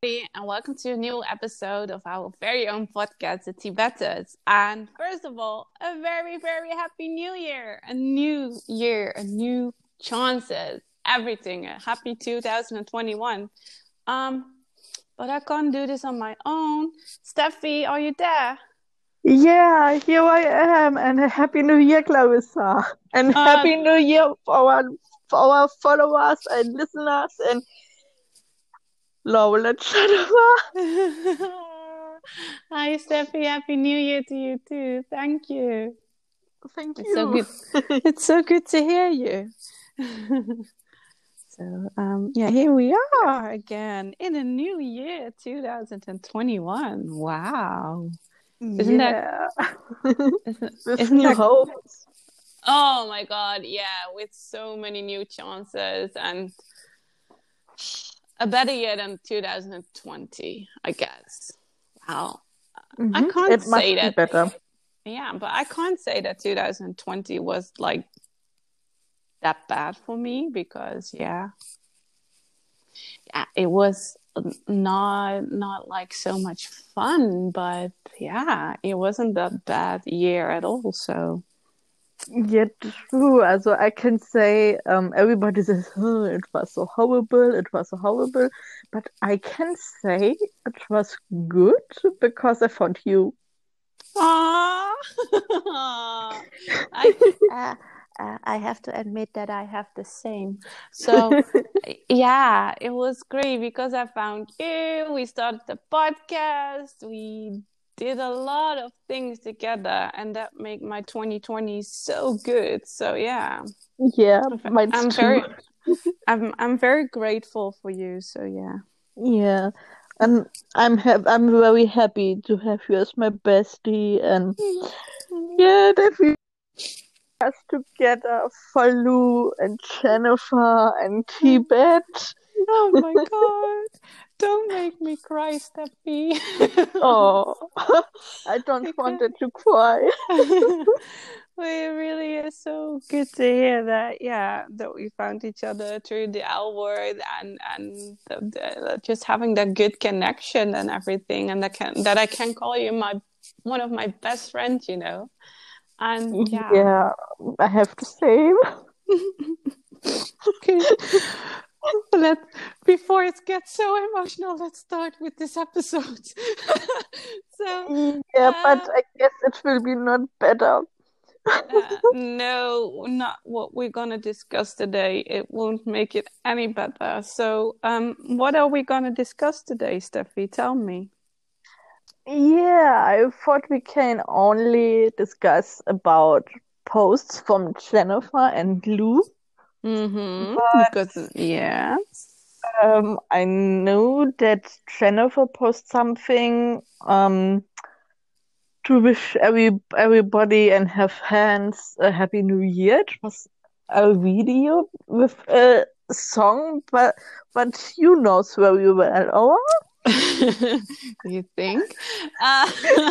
and welcome to a new episode of our very own podcast, The Tibetans. And first of all, a very, very happy new year. A new year, a new chances, everything. A happy 2021. But I can't do this on my own. Steffi, are you there? Yeah, here I am, and a happy new year, Clarissa, and Uh, happy new year for our followers and listeners and Laurel Chatterbar. Hi, Steffi. Happy New Year to you too. Thank you. Thank It's so you. good. It's so good to hear you. Yeah, here we are again in a new year, 2021. Wow. Isn't that, Yeah, with isn't new that, hopes. oh my God. Yeah, with so many new chances and a better year than 2020, I guess. Wow. I can't It must say be that. better. Yeah, but I can't say that 2020 was like that bad for me because it was not like so much fun, but yeah, it wasn't that bad year at all. So Yet true. Also I can say everybody says, oh, it was so horrible, it was so horrible. But I can say it was good because I found you. ah, I uh, I have to admit that I have the same. So yeah, it was great because I found you. We started the podcast. We did a lot of things together, and that made my 2020 so good. So yeah, Yeah, mine's I'm too. very I'm very grateful for you. So yeah. Yeah, and I'm very happy to have you as my bestie, and yeah, that we us together, Falu and Jennifer and Tibet. Oh my God. Don't make me cry, Steffi. Oh, I don't want Because it to cry. it really is so good to hear that, yeah, that we found each other through the L word and just having that good connection and everything, and that I can call you my one of my best friends, you know. And yeah. Yeah, I have the same. Okay. Let Before it gets so emotional, let's start with this episode. So, Yeah, but uh, I guess it will be not better. no, not what we're gonna discuss today. It won't make it any better. So, what are we gonna discuss today, Steffi? Tell me. Yeah, I thought we can only discuss about posts from Jennifer and Lou. Mm-hmm. But Because I know that Jennifer posts something to wish everybody and her fans a happy new year. It was a video with a song, but you know very well, or? you think? Uh,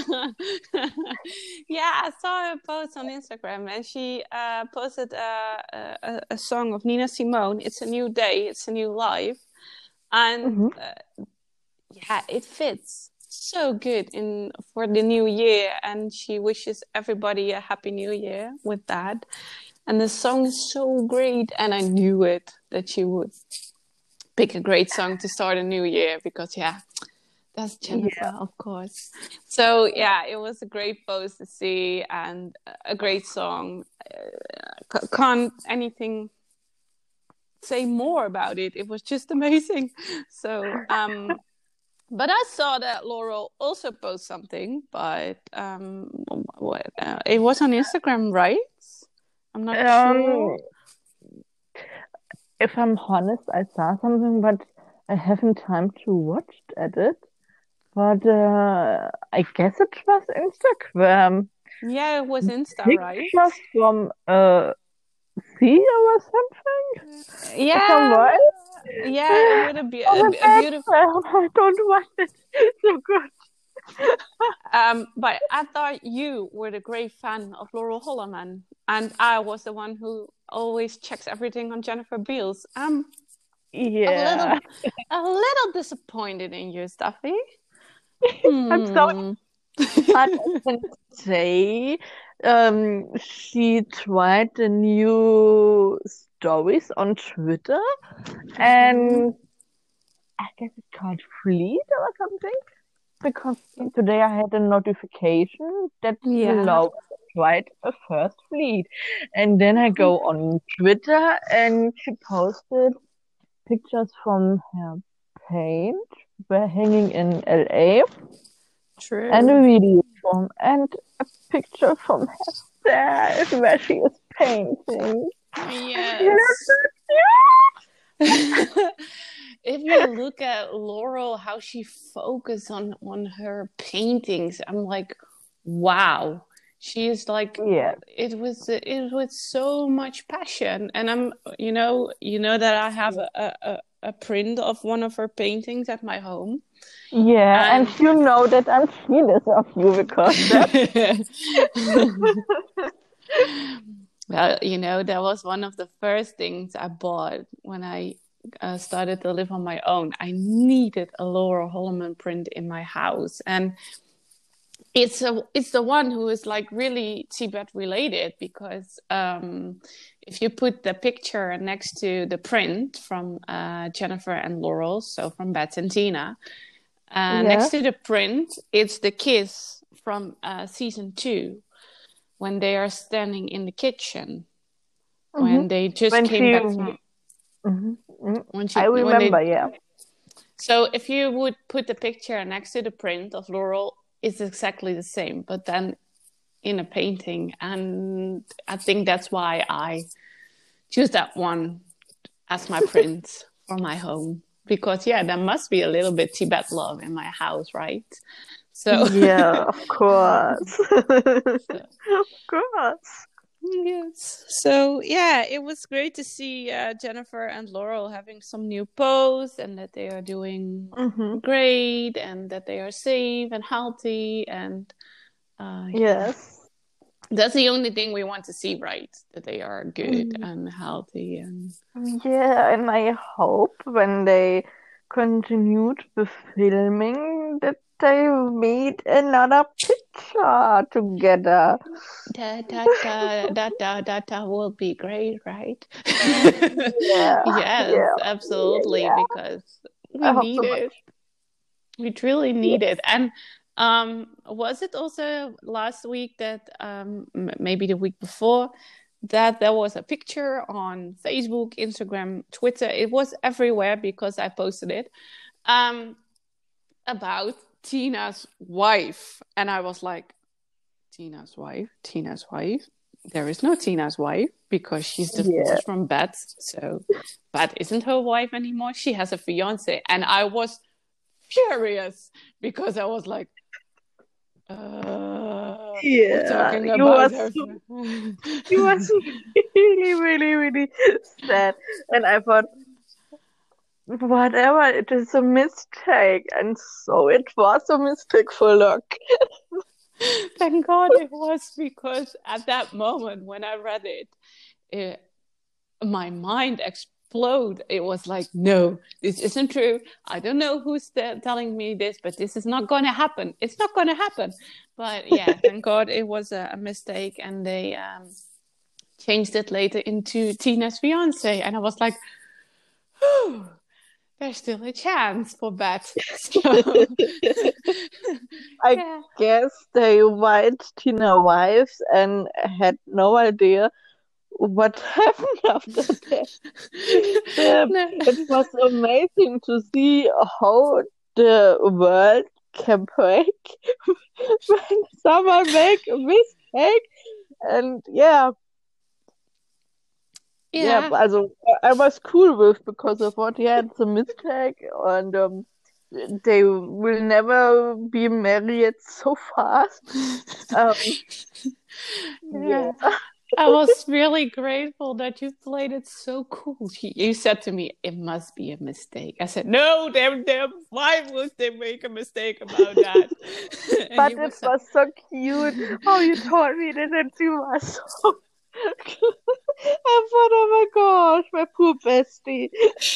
yeah, I saw her post on Instagram, and she posted a song of Nina Simone. It's a new day, it's a new life, and Mhm. yeah, it fits so good in for the new year. And she wishes everybody a happy new year with that. And the song is so great, and I knew it that she would pick a great song to start a new year because yeah, that's Yeah. Jennifer, of course. So yeah, it was a great post to see and a great song. Can't anything say more about it. It was just amazing. So but I saw that Laurel also posted something, but it was on Instagram, right? I'm not sure. Um, if I'm honest, I saw something, but I haven't time to watch at it. But I guess it was Instagram Yeah, it was Insta, right? pictures from sea or something. If I'm Yeah, right. yeah, with Oh my a bad. beautiful. I don't want it so good. But I thought you were the great fan of Laurel Holloman, and I was the one who always checks everything on Jennifer Beals. Yeah. a little disappointed in you, Stuffy. I'm sorry, but I can say she tried the new stories on Twitter, and I guess it's called Fleet or something. Because today I had a notification that Yeah. Laura tried a first Fleet. And then I go on Twitter and she posted pictures from her paint were hanging in LA and True. a video and a picture from herself where she is painting. Yes. If you look at Laurel, how she focused on her paintings, I'm like, wow. She is like, Yeah. it was so much passion, and I'm, you know that I have a print of one of her paintings at my home, Yeah, and and you know that I'm jealous of you because that. well, that was one of the first things I bought when I started to live on my own. I needed a Laura Holloman print in my house, and it's the one who is like really Tibet related, because if you put the picture next to the print from Jennifer and Laurel, so from Beth and Tina, Yeah. next to the print, it's the kiss from season 2 when they are standing in the kitchen Mm-hmm. when they just When came she, back from I when remember, they. yeah. So if you would put the picture next to the print of Laurel, it's exactly the same, but then in a painting, and I think that's why I choose that one as my print for my home, because there must be a little bit Tibet love in my house, right? So Yeah, of course. so Of course. yes. So it was great to see Jennifer and Laurel having some new posts, and that they are doing Mm-hmm. great, and that they are safe and healthy, and Yes. that's the only thing we want to see, right? That they are good Mm, and healthy, and yeah, and I hope when they continued the filming that they meet another picture together. that will be great, right? Yeah, Yes, yeah, yeah, absolutely, yeah. because we I hope need so it. much. We truly Yeah. need it. And was it also last week that maybe the week before that there was a picture on Facebook, Instagram, Twitter? It was everywhere because I posted it, about Tina's wife, and I was like, Tina's wife, Tina's wife. There is no Tina's wife because she's Yeah. divorced from Beth. So Beth isn't her wife anymore. She has a fiance, and I was furious because I was like, we're Yeah, talking about her. you was really, really, really sad. And I thought, whatever, it is a mistake. And so it was a mistake for Locke. Thank God it was, because at that moment when I read it, my mind exploded. It was like, no, this isn't true. I don't know who's telling me this, but this is not going to happen. It's not going to happen. But thank God it was a mistake, and they changed it later into Tina's fiance. And I was like, oh, there's still a chance for Beth. So, I yeah. guess they white Tina wives and had no idea what happened after that. It was amazing to see how the world can break when someone make a mistake. And yeah, Yeah. also I was cool with because of what it's a mistake, and they will never be married so fast. Um, Yeah. yeah. I was really grateful that you played it so cool. You said to me, it must be a mistake. I said, no, why would they make a mistake about that? And But you it was like, was so cute how you told me this, and she was so. I thought, oh my gosh, my poor bestie.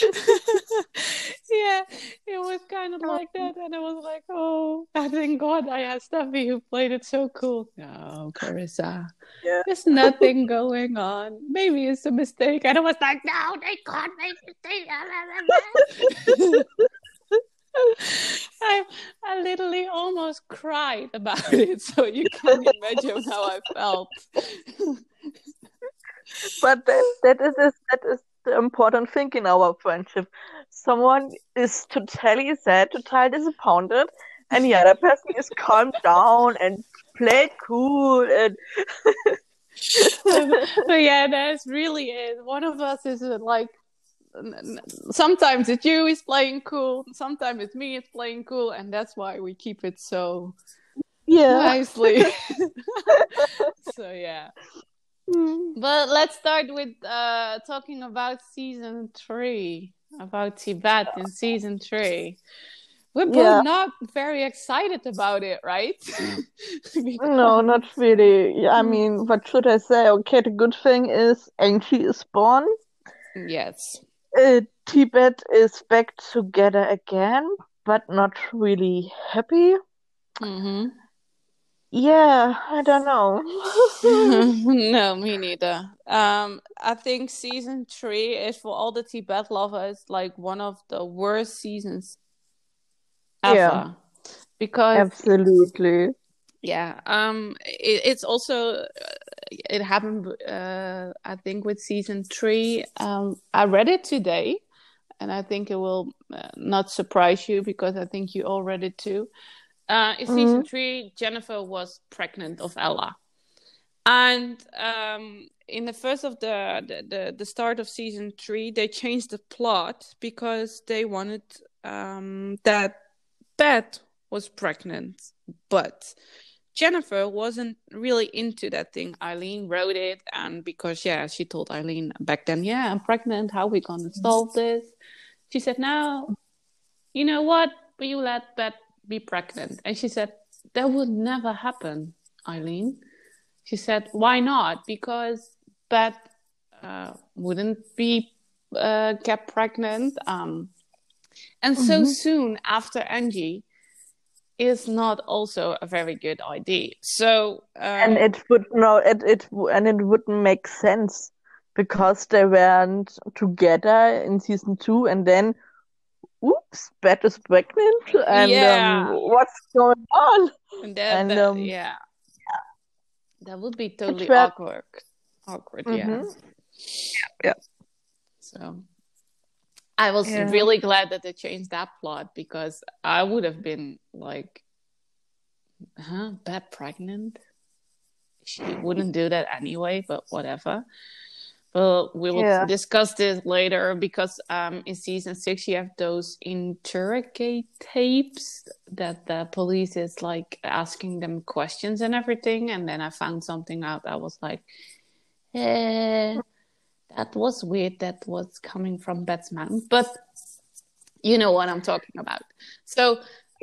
Yeah, it was kind of like that, and I was like, oh, I thank God I had Steffi who played it so cool. No, Carissa, Yeah. there's nothing going on. Maybe it's a mistake. And I was like, no, they can't make mistakes. I literally almost cried about it, so you can imagine how I felt. But that is the important thing in our friendship. Someone is totally sad, totally disappointed, and the other person is calmed down and played cool and But yeah, that's really it. One of us is like, sometimes it's you is playing cool, sometimes it's me is playing cool, and that's why we keep it so nicely. So yeah. But let's start with talking about season 3, about Tibet in season 3. We're both not very excited about it, right? No, not really. I mean, what should I say? Okay, the good thing is Angie is born. Yes. Tibet is back together again, but not really happy. Yeah, I don't know. No, me neither. I think season 3 is, for all the Tibet lovers, like one of the worst seasons ever. Yeah, because absolutely. Yeah. It's also it happened. I think with season 3. I read it today, and I think it will not surprise you because I think you all read it too. In season 3, Jennifer was pregnant of Ella, and in the first of the start of season 3, they changed the plot because they wanted that Beth was pregnant, but Jennifer wasn't really into that thing. Eileen wrote it, and because she told Eileen back then, I'm pregnant, how are we gonna solve this? She said, now, you know what, you let Beth be pregnant. And she said, that would never happen, Eileen. She said, why not? Because Beth wouldn't be kept pregnant, and so soon after Angie is not also a very good idea. So and it wouldn't make sense because they weren't together in season 2, and then oops, Beth is pregnant, and what's going on? And that would be totally awkward. Yeah. So I was really glad that they changed that plot, because I would have been like, Beth pregnant? She wouldn't do that anyway, but whatever. But we will discuss this later, because in season 6 you have those interrogate tapes that the police is like asking them questions and everything, and then I found something out. I was like, that was weird. That was coming from Beth's mouth, but you know what I'm talking about. So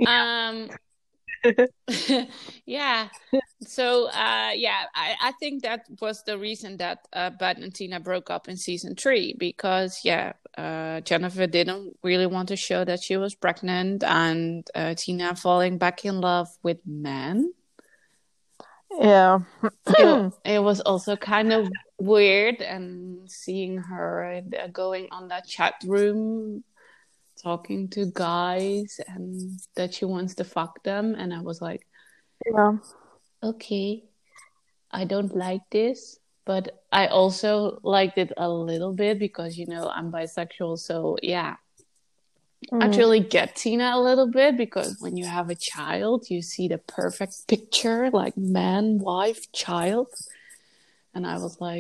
So I think that was the reason that Beth and Tina broke up in season 3, because Jennifer didn't really want to show that she was pregnant, and Tina falling back in love with men. It was also kind of weird, and seeing her going on that chat room talking to guys, and that she wants to fuck them, and I was like, okay, I don't like this, but I also liked it a little bit because, I'm bisexual. So I really get Tina a little bit, because when you have a child, you see the perfect picture, like man, wife, child. And I was like,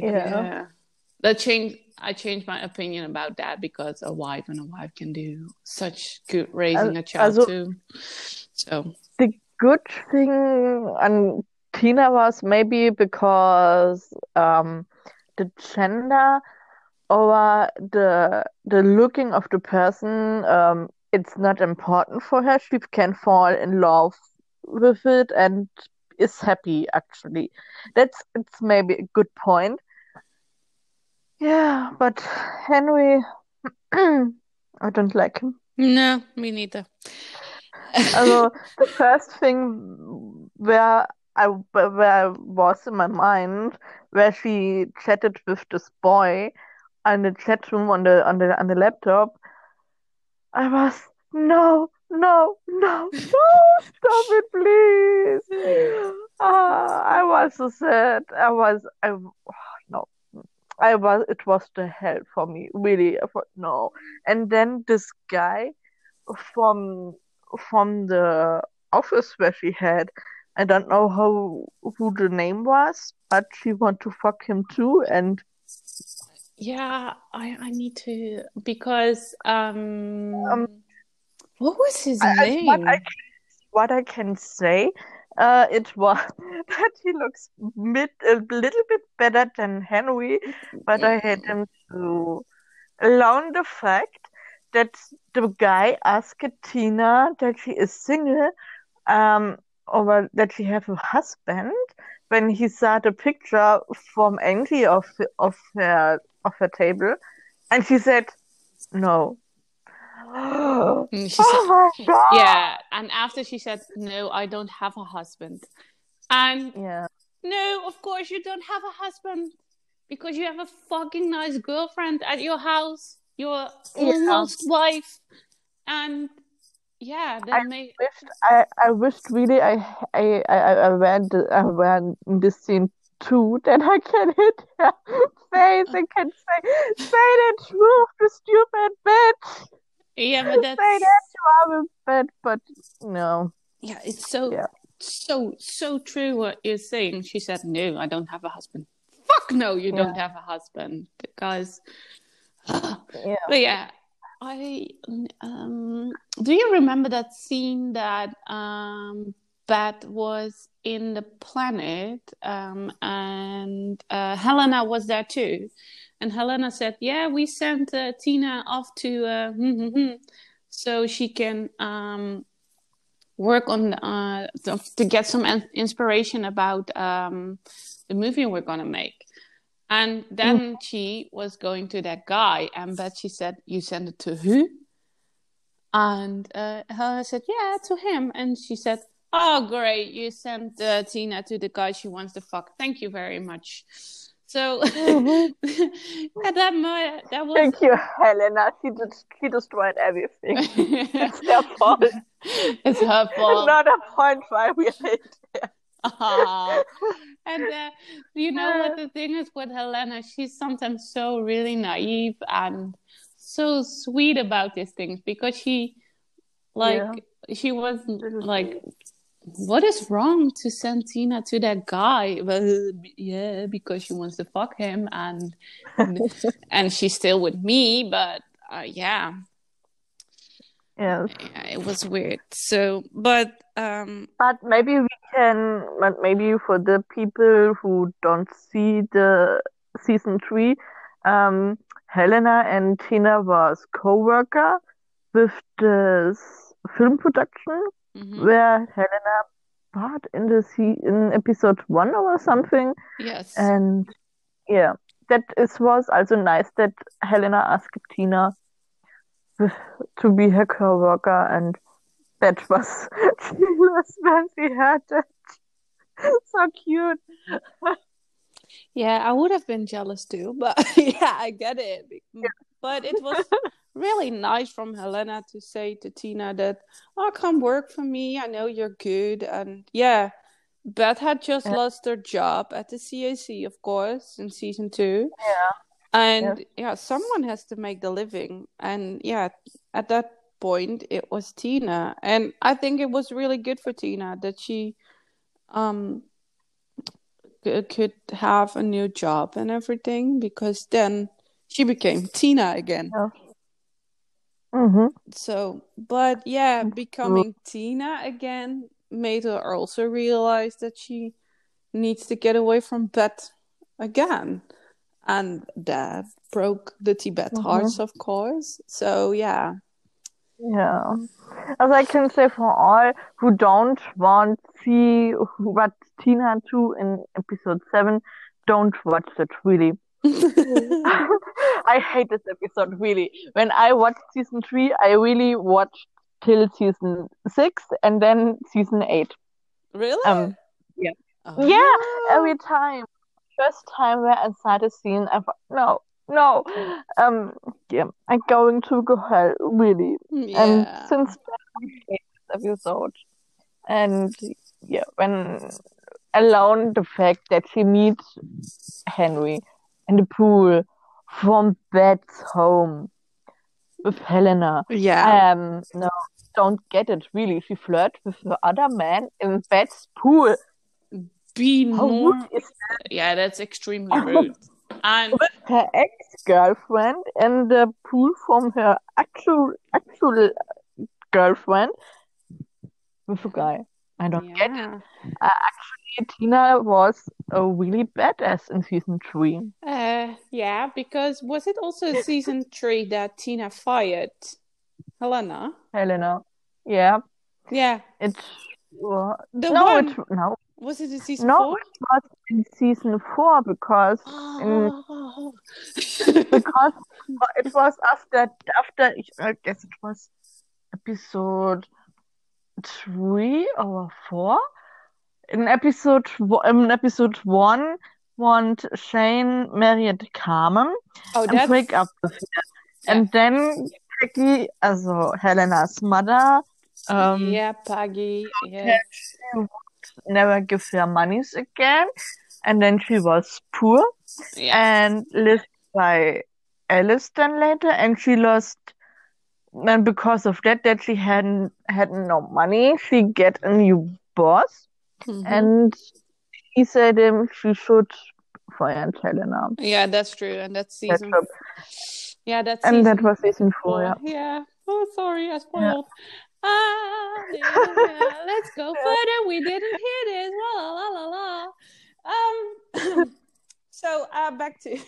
I changed my opinion about that, because a wife can do such good raising a child too. So the good thing on Tina was maybe because the gender or the looking of the person, it's not important for her. She can fall in love with it and is happy, actually. It's maybe a good point. Yeah, but Henry, I don't like him. No, me neither. Also, the first thing where was in my mind where she chatted with this boy in the chat room on the laptop. I was no, stop it, please. I was so sad. No. It was the hell for me, really. I thought, no. And then this guy from the office where she had, I don't know who the name was, but she want to fuck him too. And Yeah, I need to because um, what was his I, name? what I can say, it was that he looks a little bit better than Henry, but I hate him too. Alone the fact that the guy asked Tina that she is single, or that she have a husband when he saw the picture from Angie of her table, and she said no. And she said, Oh my God! yeah, and after she said, "No, I don't have a husband," and Yeah, no, of course you don't have a husband because you have a fucking nice girlfriend at your house, your yeah. almost wife, and yeah, I that made I wished really I ran in this scene too, that I can hit her face and can say the truth, you stupid bitch. yeah, but Say that that's you are a bitch, but no, yeah, it's so yeah, so true what you're saying. She said, "No, I don't have a husband." Fuck no, you yeah, don't have a husband because yeah. but yeah, I do you remember that scene that Bat was in the planet and Helena was there too, and Helena said, "Yeah, we sent Tina off to so she can work on to get some inspiration about the movie we're gonna make." And Mm, then she was going to that guy, and Betsy said, "You send it to who?" And Helena said, "Yeah, to him." And she said, "Oh, great, you sent Tina to the guy she wants to fuck. Thank you very much." So mhm. yeah, that was Thank you, Helena. She destroyed everything. It's their fault. it's her fault. Another point why we hate Ah. And you know what her. the thing is with Helena? She's sometimes so really naive and so sweet about these things because Yeah, she was this is like, what is wrong to send Tina to that guy? Well, yeah, because she wants to fuck him and she's still with me, but yeah, yes. yeah, it was weird. So, but But maybe for the people who don't see the season 3, Helena and Tina was co-worker with the film production mhm, where Helena part in episode 1 or something. yes. And yeah, was also nice that Helena asked Tina with, to be her co-worker, and that was jealous when she heard that. So cute. Yeah, I would have been jealous too, but yeah, I get it. But it was really nice from Helena to say to Tina that, "Oh, come work for me. I know you're good." And yeah, Beth had just Yeah, lost her job at the CAC, of course, in season two. yeah, yes, And yeah, someone has to make the living. And yeah, at that point, it was Tina. And I think it was really good for Tina that she um could have a new job and everything because then she became Tina again. yeah. Mm-hmm. So, but yeah, becoming Tina again made her also realize that she needs to get away from Beth again. And that broke the Tibet hearts, Mm-hmm. of course. So, yeah. Yeah. As I can say for all who don't want to see what Tina do in episode 7, don't watch it really. I hate this episode really. When I watched season 3, I really watched till season 6 and then season 8. Really? Yeah. Yeah, Oh. every time. First time where I saw the scene, I thought, no, no. Yeah, I'm going to go hell, really. And Yeah. since then, I hate this episode. And yeah, when alone the fact that she meets Henry in the pool from Beth's home with Helena. Yeah. No, don't get it, really. She flirts with the other man in Beth's pool. Be How rude more. is Yeah, that's extremely rude. And with her ex-girlfriend in the pool from her actual girlfriend with a guy? I don't get it. yeah. Actually, Tina was a really badass in season 3. Yeah, because was it also season 3 that Tina fired Helena? Helena. Yeah, Yeah. it's The no, one. no, Was it in season no, 4? it was in season 4 because in Oh. because it was after I guess it was episode 3 or 4. In episode 1, want Shane married Carmen Oh, and that's. break up with her. Yeah. And then Peggy, also Helena's mother, Yeah, Peggy. Yeah. she would never give her monies again. And then she was poor Yeah. and lived by Alice then later. And she lost, and because of that she had no money, she get a new boss. And he said she should fire Helena. Yeah, that's true. And that's season. That Yeah, that's and season that was season 4, 4. yeah. Yeah. Oh, sorry, I Yeah. spoiled. Hallelujah. Let's go further. We didn't hear this. La la la la la. So back to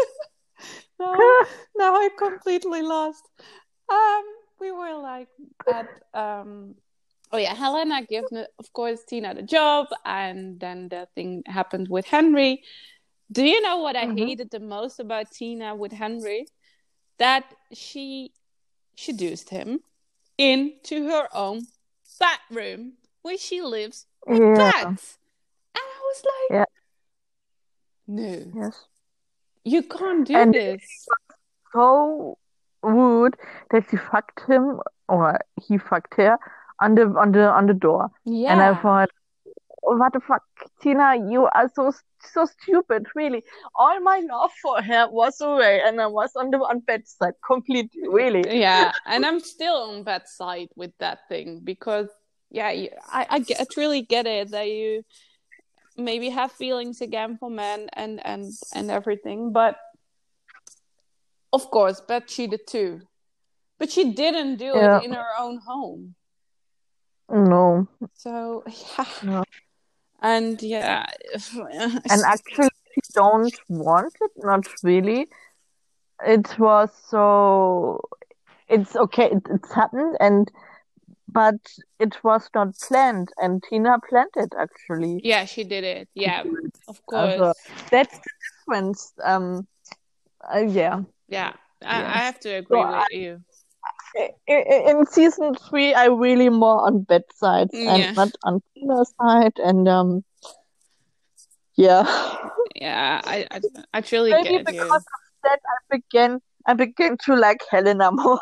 now I completely lost. We were like at oh yeah, Helena gives of course Tina the job, and then the thing happened with Henry. Do you know what I hated the most about Tina with Henry? That she seduced him into her own bedroom where she lives with pets. And I was like, no, you can't do this. So rude that she fucked him, or he fucked her on the door. Yeah. And I thought, what the fuck, Tina, you are so stupid, really. All my love for her was away, and I was on Beth's side completely, really. Yeah, and I'm still on Beth's side with that thing, because yeah, I truly get it that you maybe have feelings again for men and everything, but of course Beth cheated too, but she didn't do it in her own home. No. So yeah. No. And yeah. And actually, she don't want it, not really. It was so. It's okay. It's happened, but it was not planned, and Tina planned it actually. Yeah, she did it. Yeah, of course. That's the difference. Yeah. Yeah, I have to agree with you. In season 3, I really more on Beth's side and not on Tina's side, and yeah. Yeah, I truly maybe get because you. of that, I began to like Helena more.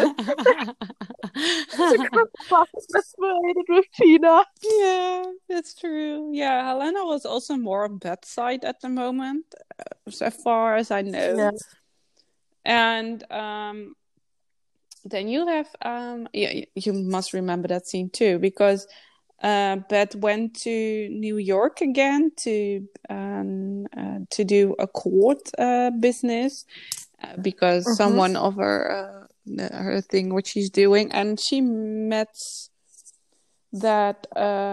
Because I was frustrated with Tina. Yeah, that's true. Yeah, Helena was also more on Beth's side at the moment, so far as I know. Yeah. And then you have you must remember that scene too, because Beth went to New York again to do a court business because someone of her thing which she's doing, and she met that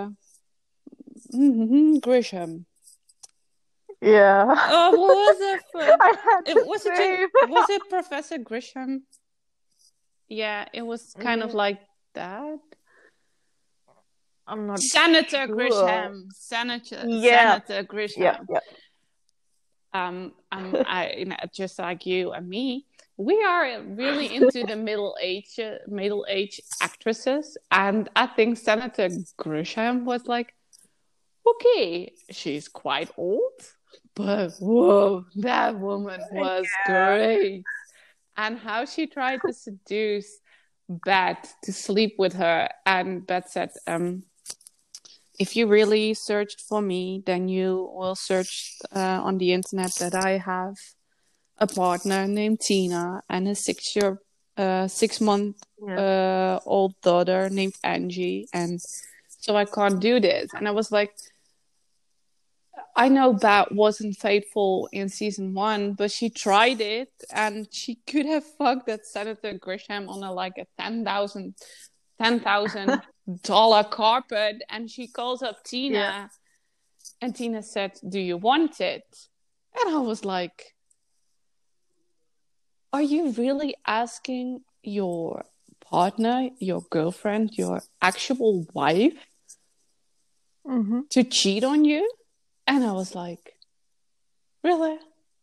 Grisham. Yeah. Oh, what was it? Was it Professor Grisham? Yeah, it was kind of like that. I'm not Senator sure. Grisham. Senator Grisham. Yeah. Just like you and me, we are really into the middle age actresses, and I think Senator Grisham was like, okay, she's quite old, but whoa, that woman was great, and how she tried to seduce Bet to sleep with her, and Bet said, if you really searched for me, then you will search on the internet that I have a partner named Tina and a 6-month old daughter named Angie, and so I can't do this. And I was like, I know Bat wasn't faithful in season 1, but she tried it, and she could have fucked that Senator Grisham on a $10,000 carpet, and she calls up Tina, and Tina said, "Do you want it?" And I was like, are you really asking your partner, your girlfriend, your actual wife to cheat on you? And I was like, really?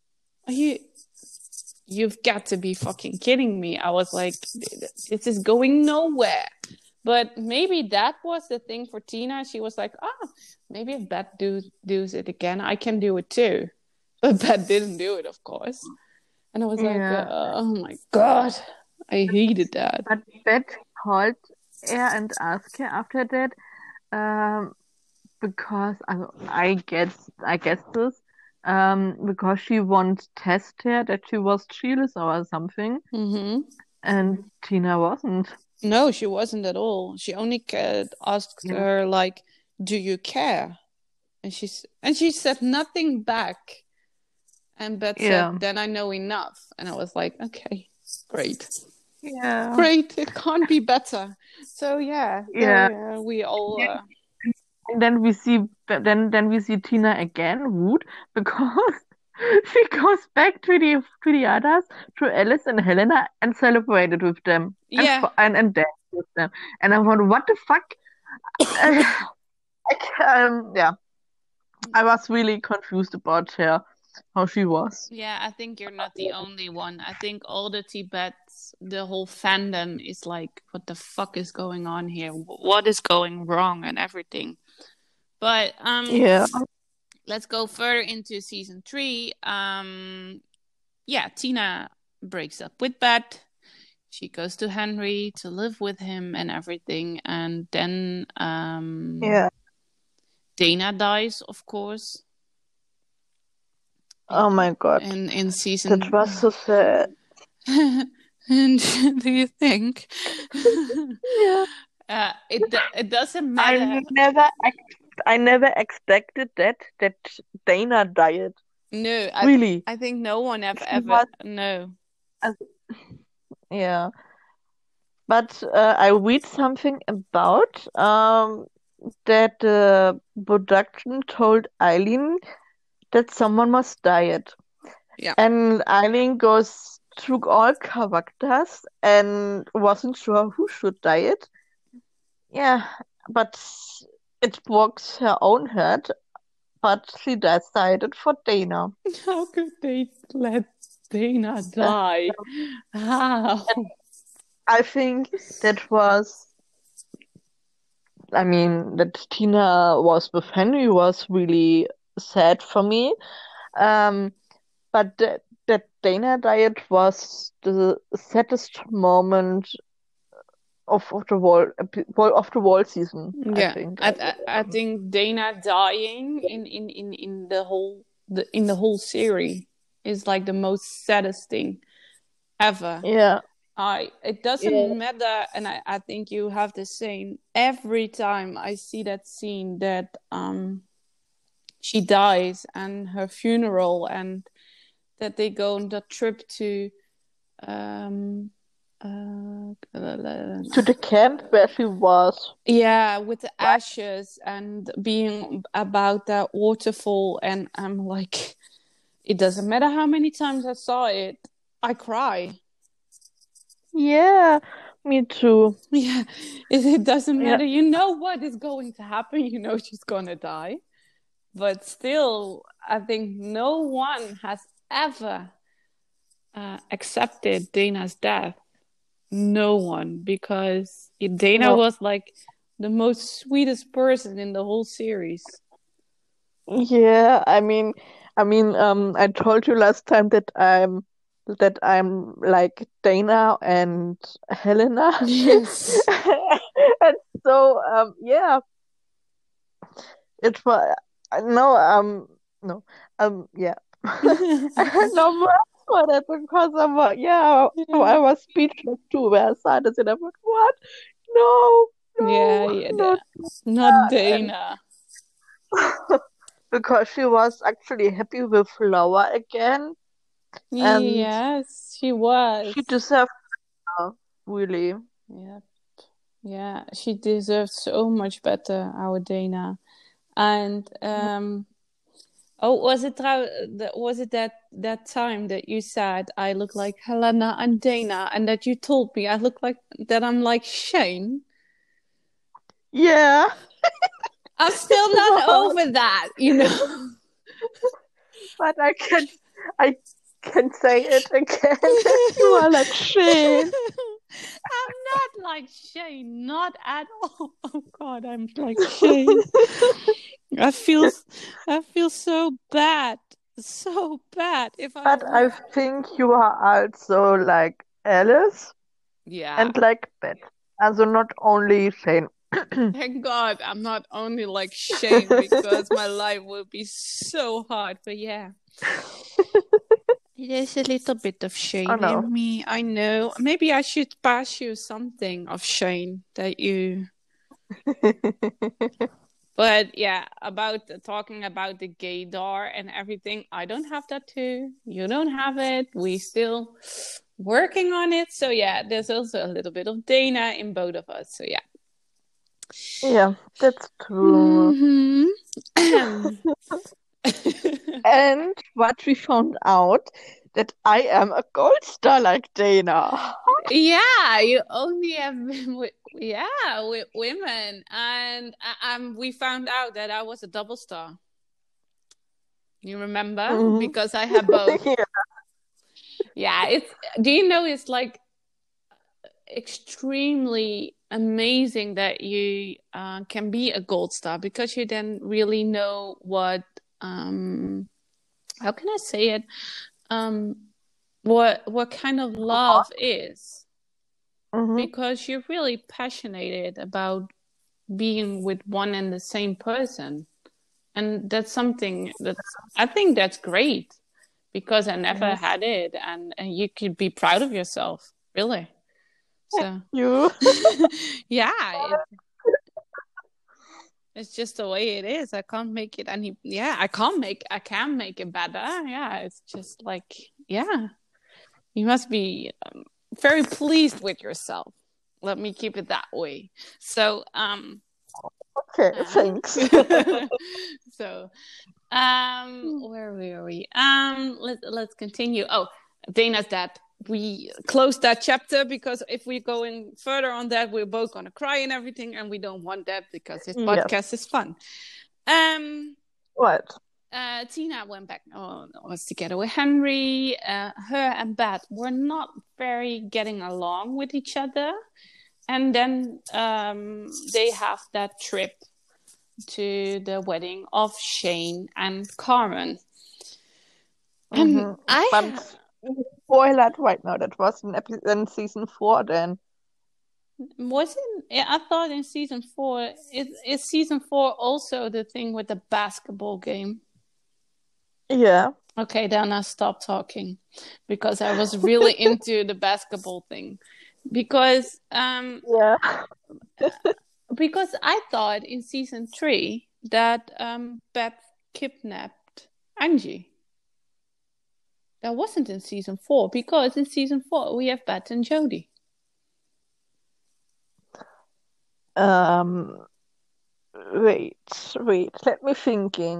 You've got to be fucking kidding me. I was like, this is going nowhere. But maybe that was the thing for Tina. She was like, maybe if Bet does it again, I can do it too. But Bet didn't do it, of course. And I was like, oh my God, I hated that. But Bet called her and asked her after that, because I guess this, because she wanted to test her that she was jealous or something, and Tina wasn't. No, she wasn't at all. She only asked her like, "Do you care?" And she said nothing back. And Bet said, "Then I know enough." And I was like, "Okay, great, great. It can't be better." So we all. And then we see Tina again, rude, because she goes back to the others, to Alice and Helena, and celebrated with them, and danced with them. And I wonder, what the fuck? I was really confused about her, how she was. Yeah, I think you're not the only one. I think all the Tibets, the whole fandom is like, what the fuck is going on here? What is going wrong and everything? But let's go further into season 3. Tina breaks up with Bet. She goes to Henry to live with him and everything, and then Dana dies, of course. Oh my God! In season, that was so sad. And do you think? It doesn't matter. I never expected that Dana died. No, really. I think no one ever. No. Yeah, but I read something about that the production told Eileen that someone must diet. Yeah. And Eileen goes through all characters and wasn't sure who should diet. Yeah, but it broke her own heart. But she decided for Dana. How could they let Dana die? How? I think that was. I mean, that Tina was with Henry was really sad for me. But that Dana diet was the saddest moment of the whole season. Yeah, I think. I think Dana dying in the whole series is like the most saddest thing ever. Yeah. It doesn't matter, and I think you have the same. Every time I see that scene that she dies and her funeral, and that they go on the trip to the camp where she was. Yeah, with the ashes and being about that waterfall, and I'm like, it doesn't matter how many times I saw it, I cry. Yeah, me too. Yeah, it doesn't matter. You know what is going to happen. You know she's gonna die. but still, I think no one has ever accepted Dana's death. No one, because Dana was like the most sweetest person in the whole series. Yeah, I told you last time that I'm like Dana and Helena. Yes. And so yeah, it was yeah. I had no words for that because I was speechless too when I saw this and I went, what? No, not not and Dana. because she was actually happy with Laura again, and Yes, she was. she deserved her, really. Yeah, she deserved so much better, our Dana. And was it that time that you said I look like Helena and Dana, and that you told me I look like that I'm like Shane? Yeah. I'm still not over that, you know. But I can say it again. You are like Shane. I'm not like Shane, not at all. Oh God, I'm like Shane. I feel so bad, But I think you are also like Alice. Yeah. And like Beth. Also not only Shane. Thank God I'm not only like Shane, because my life will be so hard. But yeah. There's a little bit of Shane in me. I know. Maybe I should pass you something of Shane that you. But yeah, about talking about the gaydar and everything, I don't have that too. You don't have it. We still working on it. So yeah, there's also a little bit of Dana in both of us. So yeah. Yeah, that's true. And what we found out that I am a gold star like Dana. Yeah, you only have been with women, and we found out that I was a double star. You remember? Because I have both. Yeah, do you know it's like extremely amazing that you can be a gold star, because you then really know what how can I say it, what kind of love is, because you're really passionate about being with one and the same person, and that's something that I think that's great, because I never had it, and you could be proud of yourself, really. So you. Yeah, it's just the way it is. I can't make it any. Yeah, I can make it better. Yeah, it's just like, yeah, you must be very pleased with yourself. Let me keep it that way. So okay, thanks. So where were we? Let's continue. Oh, Dana's dad. We closed that chapter, because if we're going further on that, we're both gonna cry and everything, and we don't want that, because this podcast is fun. What? Tina went back, was together with Henry. Her and Beth were not very getting along with each other, and then they have that trip to the wedding of Shane and Carmen. And spoil that right now. That was in season 4 then. Was it? I thought in season 4. Is season 4 also the thing with the basketball game? Yeah. Okay, then I stopped talking, because I was really into the basketball thing. Because because I thought in season 3 that Beth kidnapped Angie. That wasn't in season 4, because in season 4 we have Beth and Jody. Wait, let me thinking.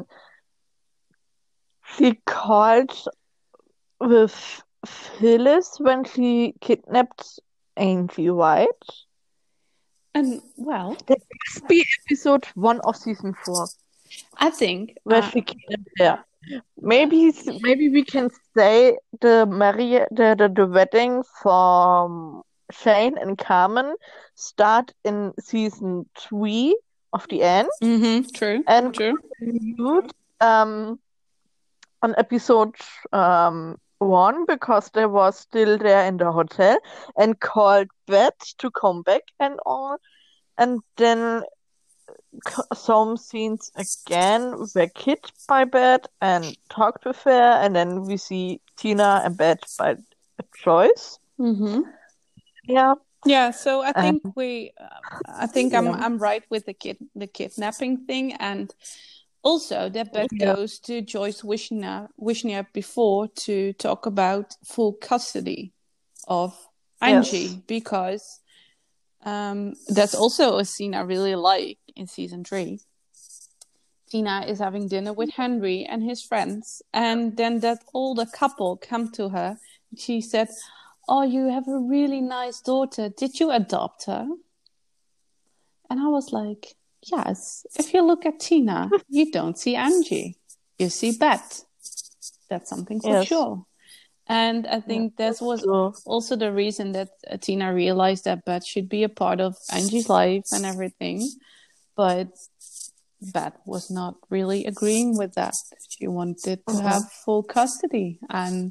She called with Phyllis when she kidnapped Angie, right? And well, that must be episode 1 of season 4. I think where she came there. Maybe we can say the wedding from Shane and Carmen start in season 3 of the end true, and true. continued on episode 1 because they was still there in the hotel and called Beth to come back and all. And then some scenes again were kid by Beth and talked with her, and then we see Tina and Beth by choice. Yeah. Yeah, so I And think I'm right with the kidnapping thing, and also that Beth goes to Joyce Wishnia before to talk about full custody of Angie, because that's also a scene I really like in season 3. Tina is having dinner with Henry and his friends, and then that older couple come to her. She said, "Oh, you have a really nice daughter. Did you adopt her?" And I was like, yes. If you look at Tina, you don't see Angie. You see Beth. That's something for sure. And I think that was also the reason that Tina realized that Beth should be a part of Angie's life and everything. But Beth was not really agreeing with that. She wanted to have full custody. And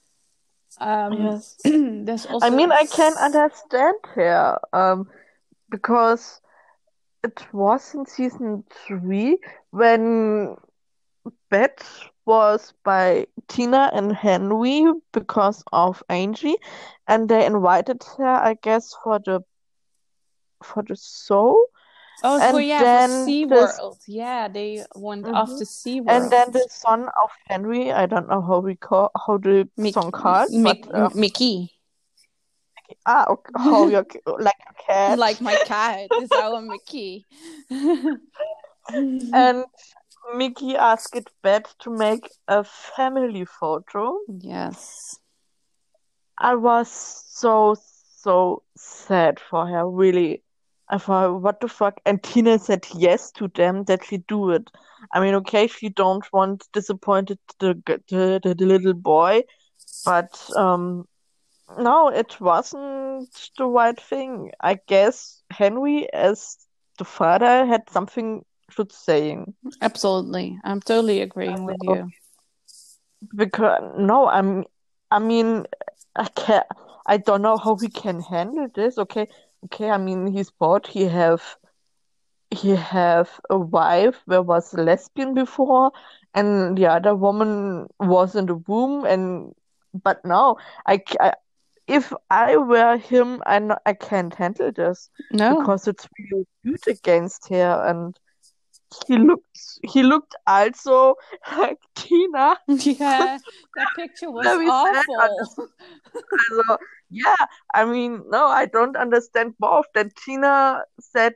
there's also... I mean, I can understand her because it was in season 3 when Beth was by Tina and Henry because of Angie, and they invited her, I guess, for the show. Oh, and for SeaWorld. Yeah, they went off to SeaWorld. And then the son of Henry, I don't know how the song called, but Mickey. Okay. How your like a cat. Like my cat is our Mickey. And Mickey asked Beth to make a family photo. Yes. I was so sad for her, really. I thought, what the fuck? And Tina said yes to them that she do it. I mean, okay, she don't want disappointed the little boy, but no, it wasn't the right thing. I guess Henry, as the father, had something to say. Absolutely, I'm totally agreeing with you. Because no, I mean, I don't know how we can handle this. Okay. I mean, he's bored. He have a wife that was lesbian before, and the other woman was in the womb. But now, if I were him, I can't handle this. No, because it's really huge against her, and he looked also like Tina. Yeah, that picture was awful. So, yeah, I mean, no, I don't understand both. That Tina said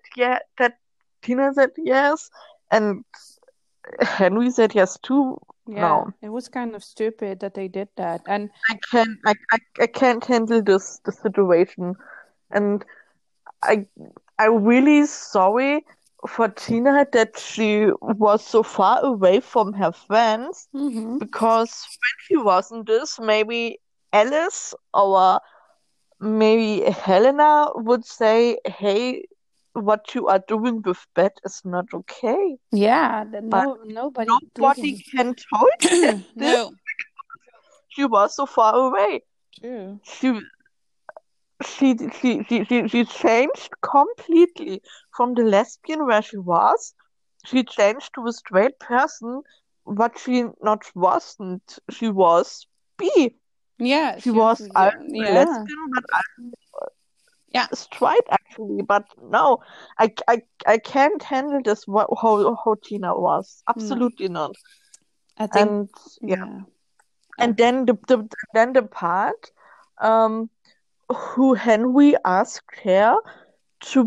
yes, and Henry said yes too. Yeah, no. It was kind of stupid that they did that, and I can't handle the situation, and I'm really sorry for Tina that she was so far away from her friends, because when she wasn't this, maybe Alice or maybe Helena would say, "Hey, what you are doing with Beth is not okay." Yeah, nobody can tell her this. No, she was so far away. True. She changed completely from the lesbian where she was. She changed to a straight person, but she not wasn't. She was bi. Yeah, she was lesbian, but straight actually. But no, I can't handle this. How Tina was absolutely not. I think, and and then the part, who Henry asked her to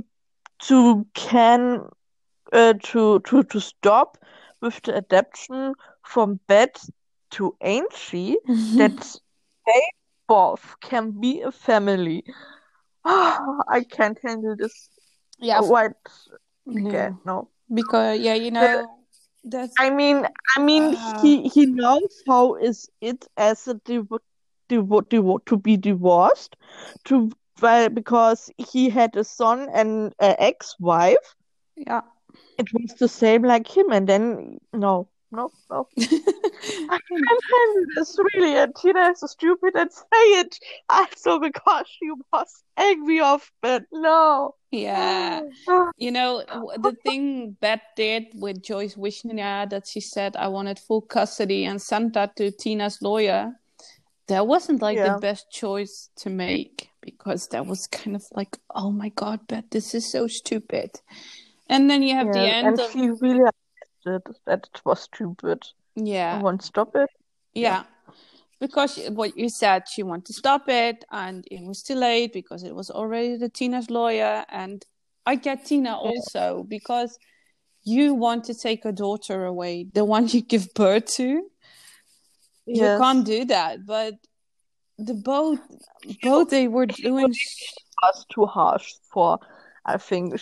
stop with the adaptation from Beth to Angie, that they both can be a family. I can't handle this. Yeah. What? Okay, no. Because That's I mean, he knows how is it as a to be divorced, to because he had a son and an ex-wife. yeah. It was the same like him, and then no, no, no. I can't handle this really, and Tina is so stupid and say it also because she was angry of it. No. Yeah. The thing Beth did with Joyce Wisnia, that she said, I wanted full custody, and sent that to Tina's lawyer. That wasn't like the Yeah, best choice to make, because that was kind of like, oh my God, Beth, this is so stupid. And then you have the yeah, end and of, she really understood that it was stupid. I yeah, won't stop it. Yeah, yeah. Because what you said, she wanted to stop it, and it was too late because it was already the Tina's lawyer. And I get Tina yeah, also, because you want to take her daughter away, the one you give birth to. You can't yes. do that. But the both they were doing. Was too harsh for. I think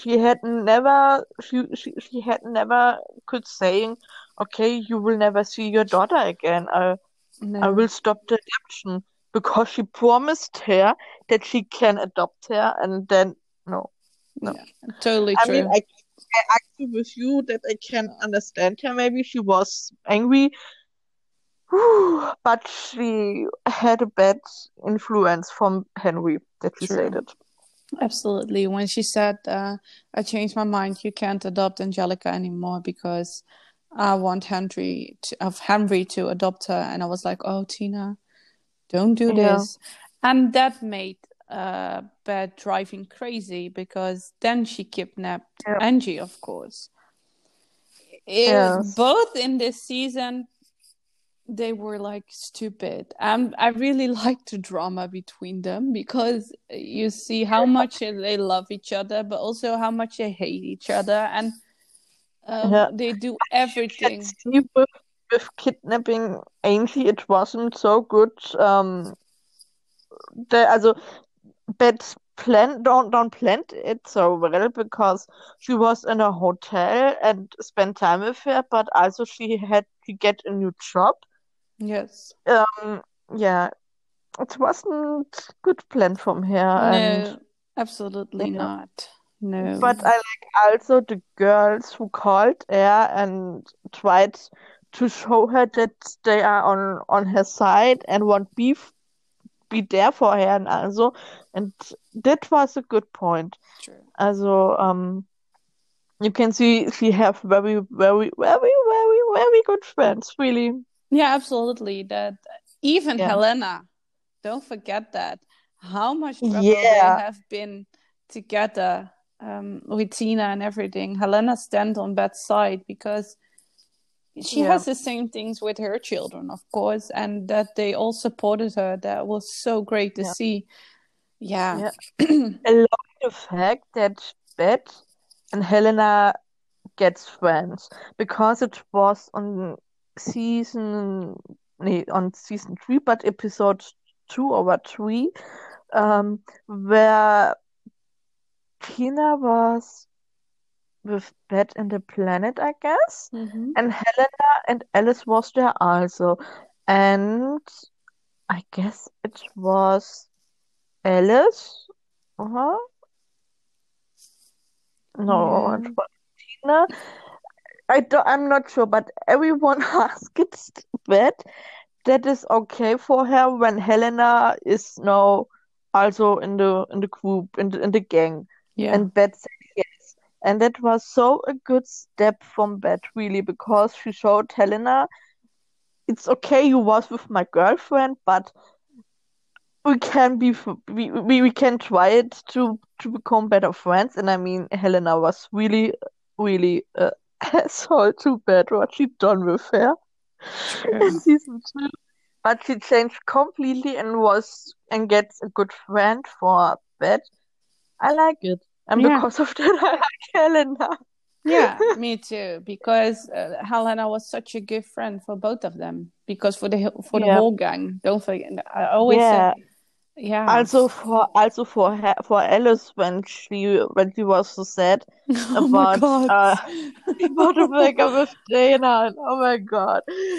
she had never could saying, okay, you will never see your daughter again. I No, will stop the adoption because she promised her that she can adopt her, and then no, no. yeah, totally I mean, true. I agree with you that I can understand her. Maybe she was angry, but she had a bad influence from Henry that she said True. it. Absolutely. When she said, I changed my mind, you can't adopt Angelica anymore because I want Henry to adopt her. And I was like, oh, Tina, don't do Yeah, this. And that made Beth driving crazy, because then she kidnapped yeah, Angie, of course. yes, Both in this season, they were like stupid. And I really like the drama between them, because you see how much they love each other, but also how much they hate each other. And yeah. they do Can everything. see with kidnapping Angie, it wasn't so good. Also But don't plan it so well because she was in a hotel and spent time with her, but also she had to get a new job. Yes. Um, yeah, it wasn't good plan from her, and No, absolutely yeah. not. No. But I like also the girls who called her and tried to show her that they are on her side and want be there for her and also, and that was a good point. True. Also, you can see she have very, very, very, very, very good friends, really. Yeah, absolutely. That even Yeah. Helena, don't forget that. How much trouble they Yeah, have been together, with Tina and everything. Helena stand on Beth's side, because she yeah, has the same things with her children, of course, and that they all supported her. That was so great to yeah, see. Yeah. yeah. I love the fact that Beth and Helena gets friends because it was on season, on season 3, but episode 2 or 3, where Tina was with Beth and the planet, I guess. Hmm. And Helena and Alice was there also. And I guess it was Alice. Uh-huh. No, it Yeah. was Tina. I'm not sure, but everyone asked Beth that is okay for her when Helena is now also in the group, in the gang. Yeah. And Beth said yes. And that was so a good step from Beth, really, because she showed Helena it's okay you was with my girlfriend, but we can be we can try it to become better friends. And I mean, Helena was really really asshole too bad what she done with her in True. season 2. But she changed completely and was and gets a good friend for Beth. I like it, and Yeah. because of that, I like Helena. Yeah, me too. Because Helena was such a good friend for both of them. Because for the Yeah, whole gang, don't forget. I always say yeah, Yeah. also for Alice when she was so sad Oh my about God. about the breakup with Dana. And oh my God,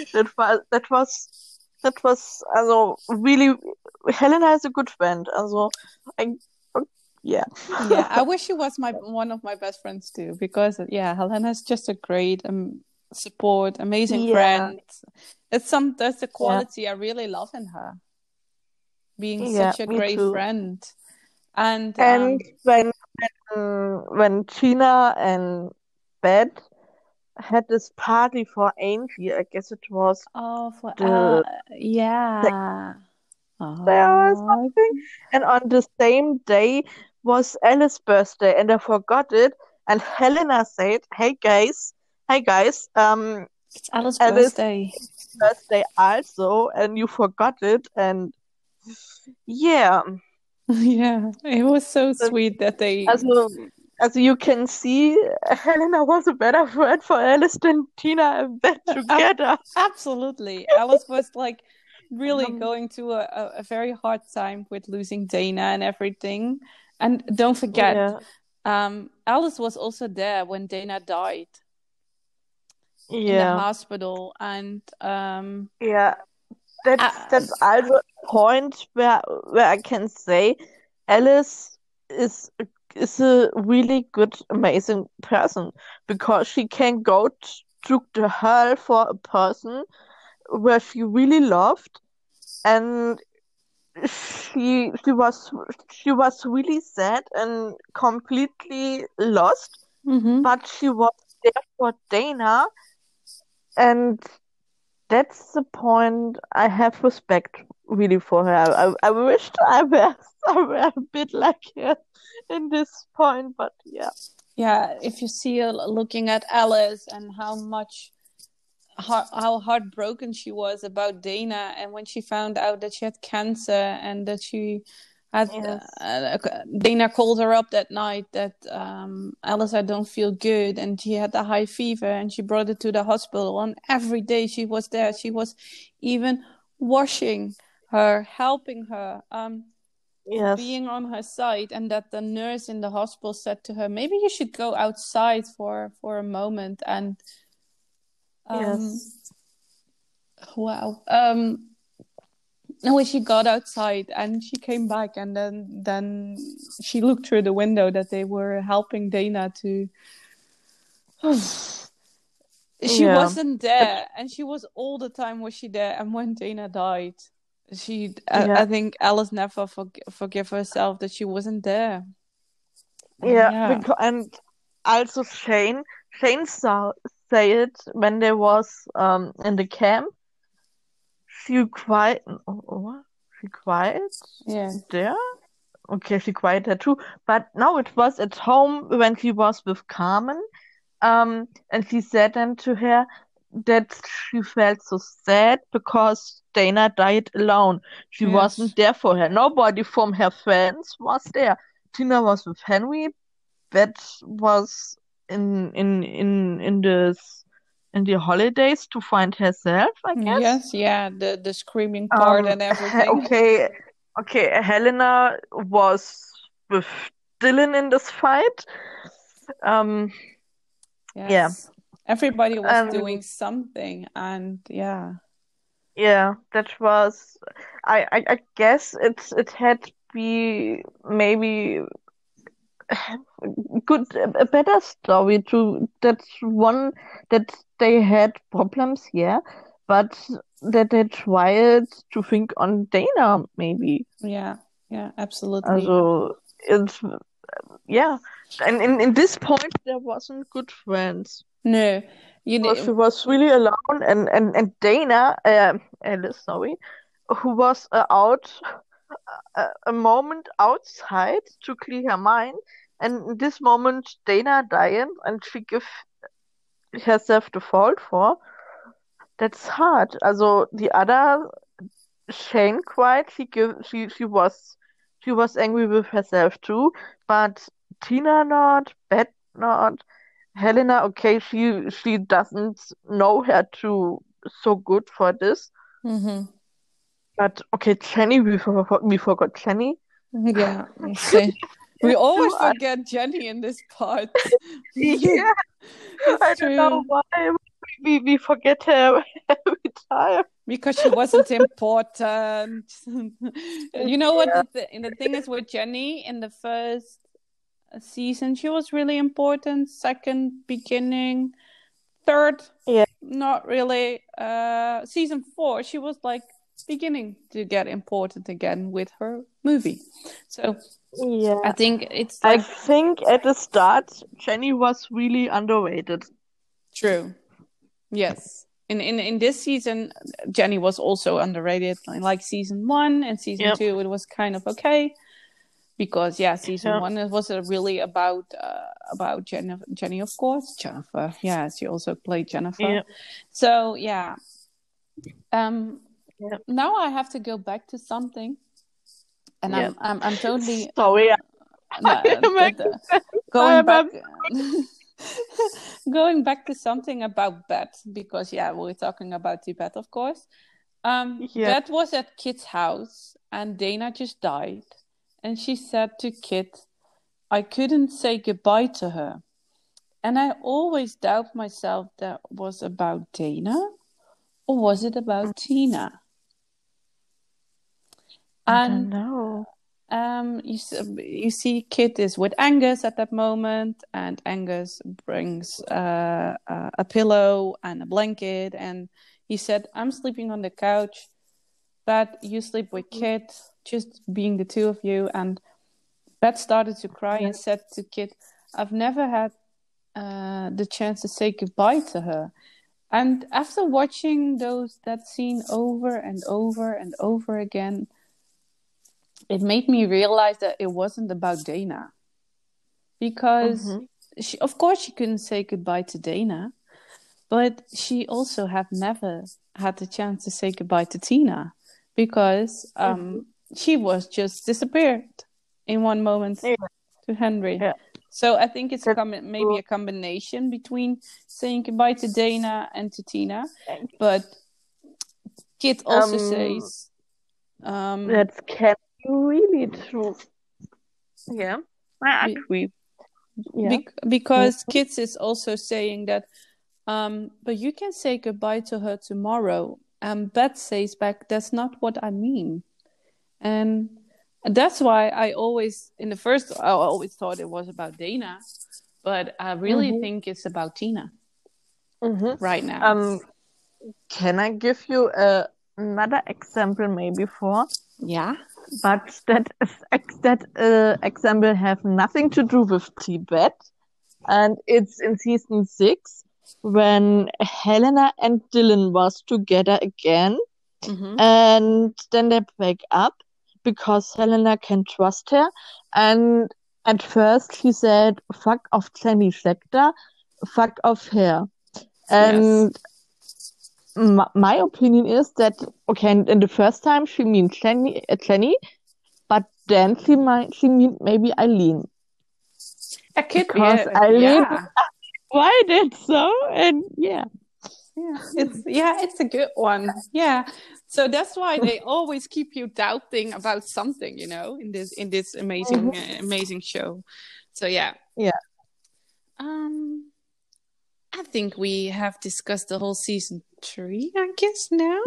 that was also really. Helena is a good friend. Also, I yeah. Yeah, I wish she was my one of my best friends too, because yeah, Helena's just a great support, amazing Yeah, friend. That's the yeah, quality I really love in her, being yeah, such a me great too. friend. And And when Tina and Beth had this party for Angie, I guess it was oh, for the second yeah. day or Oh, something. And on the same day was Alice's birthday, and I forgot it. And Helena said, hey guys, it's Alice's Alice's birthday. birthday also, and you forgot it." And yeah, Yeah, it was so that, sweet that they. as you can see, Helena was a better friend for Alice than Tina and Beth Ab- together. Absolutely. Alice was like really Um, going through a very hard time with losing Dana and everything. And don't forget, yeah, Alice was also there when Dana died in the yeah, hospital. And yeah. That's uh, that's also a point where I can say Alice is is a really good, amazing person because she can go to the hell for a person where she really loved, and she was really sad and completely lost, mhm. but she was there for Dana, and that's the point. I have respect really for her. I wished I were a bit like her in this point, but yeah. Yeah, if you see her looking at Alice and how heartbroken she was about Dana, and when she found out that she had cancer and that she had Yes. Dana called her up that night that Alice, I don't feel good, and she had a high fever, and she brought her to the hospital, and every day she was there. She was even washing her, helping her, Yes. being on her side, and that the nurse in the hospital said to her, maybe you should go outside for a moment. And um Yes. wow. When she got outside and she came back, and then she looked through the window that they were helping Dana to. She Yeah. wasn't But there, and she was all the time was she there. And when Dana died, yeah. I think Alice never forgive herself that she wasn't there. Yeah. Yeah. And also Shane say it when they was in the camp. She cried. Oh, she cried Yeah. there. Okay, she cried there too. But no, it was at home when she was with Carmen. And she said then to her that she felt so sad because Dana died alone. She Yes. wasn't there for her. Nobody from her friends was there. Tina was with Henry. Beth was in the holidays to find herself, I guess. Yes. Yeah. The screaming part and everything. Okay, okay. Helena was with Dylan in this fight. Um, yeah, Yes. Everybody was and doing something, and yeah. yeah, that was. I guess it had to be maybe good a better story to that's one that they had problems here, but that they tried to think on Dana maybe. Yeah. Yeah. Absolutely. Also, it's yeah, and in this point there wasn't good friends. No. You So she know. was really alone, and Dana, Alice, sorry, who was out a moment outside to clear her mind, and in this moment Dana died, and she gave herself the fault for. That's hard. Also the other Shane cried. She was angry with herself too, but Tina not, Beth not. Helena, okay, she doesn't know her to so good for this. Mhm. But okay, Jenny, we forgot Jenny. Yeah, say we always I, forget Jenny in this part. yeah, I It's don't know true. why we forget her every time. Because she wasn't important. You know what Yeah, the thing is with Jenny in the first season, she was really important. Second, beginning. Third, yeah, not really. Season 4, she was like beginning to get important again with her movie. So I yeah. think it's I like think at the start, Jenny was really underrated. true. Yes. In this season, Jenny was also underrated. Like season 1 and season Yep. 2, it was kind of okay because yeah, season Yeah. 1 it was really about Jenny, of course. Jennifer, yeah, she also played Jennifer. Yeah. So yeah, um, Yeah. now I have to go back to something, and Yeah. I'm totally Sorry, I am going I'm, back. I'm, Going back to something about Beth, because yeah, we're talking about Tibet, of course. yeah. Beth was at Kit's house and Dana just died. And she said to Kit, I couldn't say goodbye to her. And I always doubt myself that was about Dana or was it about Tina? I don't And know. you see Kit is with Angus at that moment, and Angus brings a pillow and a blanket, and he said, I'm sleeping on the couch, but you sleep with Kit, just being the two of you. And Beth started to cry Yeah. and said to Kit, I've never had the chance to say goodbye to her. And after watching that scene over and over and over again, it made me realize that it wasn't about Dana. Because Mm-hmm. of course she couldn't say goodbye to Dana, but she also had never had the chance to say goodbye to Tina, because Mm-hmm. she was just disappeared in one moment Yeah. to Henry. Yeah. So I think it's That's maybe true. a combination between saying goodbye to Dana and to Tina. But Kit also Um, says, um, that's can be really true. Yeah, I be, agree. Yeah. because Kit is also saying that, but you can say goodbye to her tomorrow. And Beth says back, that's not what I mean. And that's why in the first, I always thought it was about Dana, but I really Mm-hmm. think it's about Tina Mm-hmm. right now. Um, can I give you another example maybe for? Yeah. But that example have nothing to do with Tibet, and it's in season 6 when Helena and Dylan was together again, Mm-hmm. and then they break up because Helena can trust her, and at first he said, "Fuck off, Jenny Schecter, fuck off her," Yes. and my opinion is that okay, in the first time she means Jenny, but then she meant maybe Eileen It could be. because Eileen Yeah. why did so, and yeah. It's a good one. Yeah. So that's why they always keep you doubting about something, in this Mhm. amazing show. So yeah. Yeah, Um I think we have discussed the whole season 3, I guess now.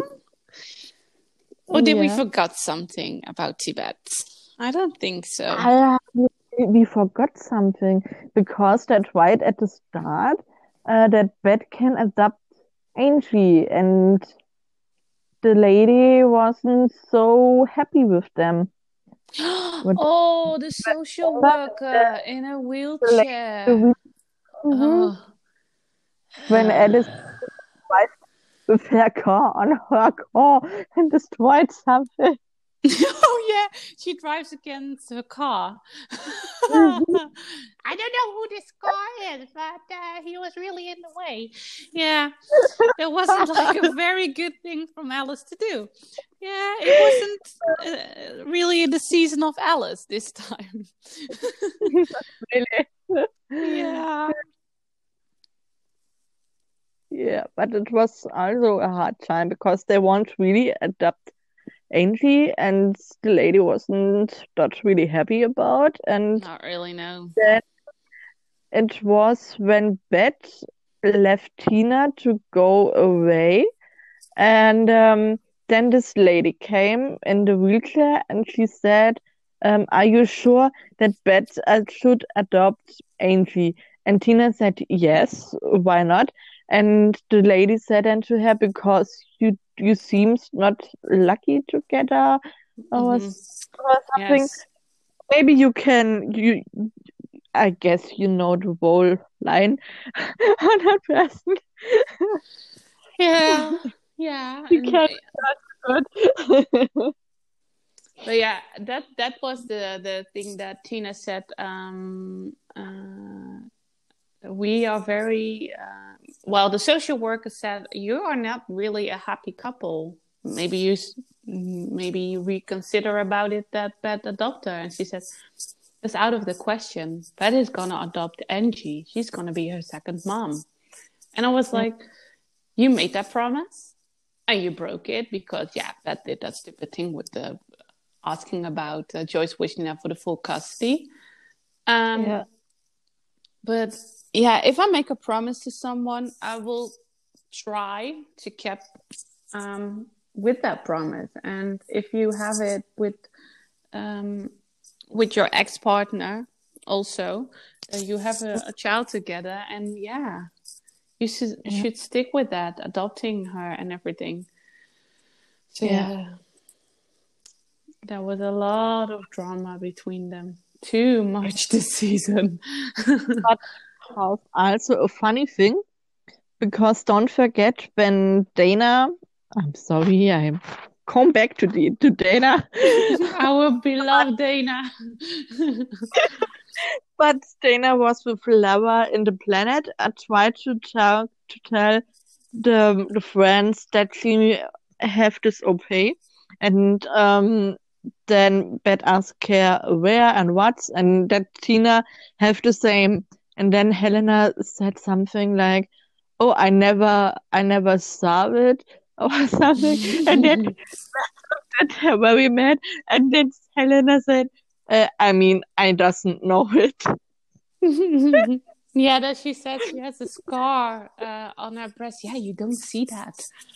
Or did we yeah. forgot something about Tibet? I don't think so. We forgot something because that right at the start, that Beth can adopt Angie, and the lady wasn't so happy with them. What Oh, the social worker in a the wheelchair. lady, Mhm. Oh. When Alice drives with her car on her car and destroyed something. Oh yeah, she drives against her car. Mhm. I don't know who this guy is, but he was really in the way. Yeah, that wasn't like a very good thing from Alice to do. Yeah, it wasn't really the season of Alice this time. Really. Yeah. Yeah, but it was also a hard time because they won't really adapt Angie, and the lady wasn't not really happy about. And Not really, no. then it was when Beth left Tina to go away, and then this lady came in the wheelchair and she said, are you sure that Beth should adopt Angie? And Tina said, yes, why not? And the lady said then to her, because you seems not lucky together Hmm. or something. Yes. Maybe you can you I guess you know the whole line on that person. Yeah. Yeah. You And can good. but yeah, that was the thing that Tina said. We are very well. The social worker said you are not really a happy couple. Maybe you reconsider about it that adopt her. And she said it's out of the question. Bet is gonna adopt Angie. She's gonna be her second mom. And I was Yeah. like, you made that promise and you broke it because yeah, Bet did that stupid thing with the asking about Joyce wishing for the full custody. Yeah. But yeah, if I make a promise to someone, I will try to keep with that promise. And if you have it with your ex partner, also, you have a child together, and yeah, you should stick with that, adopting her and everything. So Yeah. yeah, there was a lot of drama between them. Too much this season. But also a funny thing, because don't forget when Dana, I'm sorry, I come back to Dana, Our beloved Dana. but Dana was with Lava in the planet. I tried to tell the friends that she have this OP, and then Beth asked her where and what, and that Tina have the same. And then Helena said something like, "Oh, I never saw it," or something, and then that her very mad. And then Helena said, "I mean, I doesn't know it." Yeah, that she said she has a scar on her breast. Yeah, you don't see that.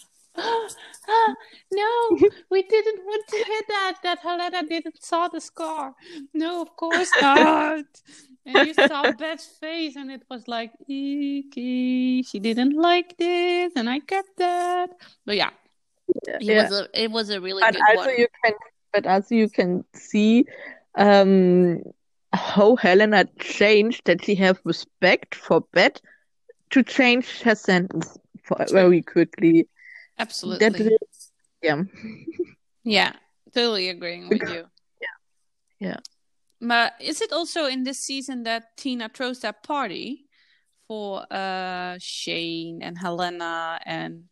No, we didn't want to hear that. That Helena didn't saw the scar. No, of course not. And you saw Beth's face, and it was like, icky. She didn't like this, and I get that. But yeah, Yeah. it was a really But good also one. you can, but also you can see um, how Helena changed, that she have respect for Beth to change her sentence True, very quickly. That absolutely. really, yeah, Yeah, totally agreeing with you. yeah. But is it also in this season that Tina throws that party for Shane and Helena and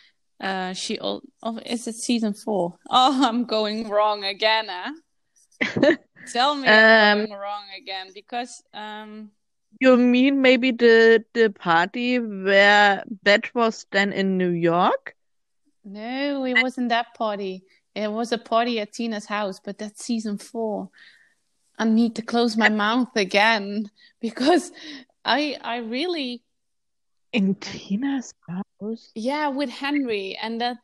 is it season 4? Oh, I'm going wrong again, huh? Tell me I'm Um, going wrong again because you mean maybe the party where Beth was then in New York? no, it wasn't that party. It was a party at Tina's house, but that's season 4. I need to close my mouth again because I really In Tina's house? yeah, with Henry, and that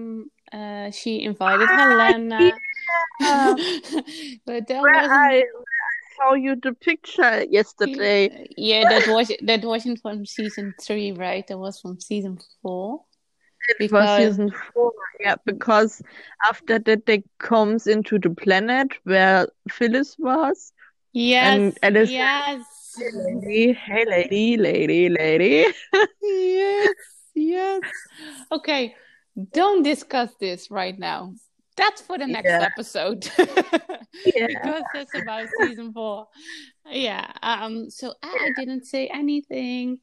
she invited Helena. Yeah, But that where wasn't I saw you the picture yesterday. yeah, that wasn't from season 3, right? That was from season 4. It was Because season 4, yeah, because after that they comes into the planet where Phyllis was, yes, and Alice said, yes. hey lady, lady, lady. Yes, yes. Okay, don't discuss this right now. That's for the next Yeah, episode. yeah. Because that's about season 4. Yeah. So I didn't say anything.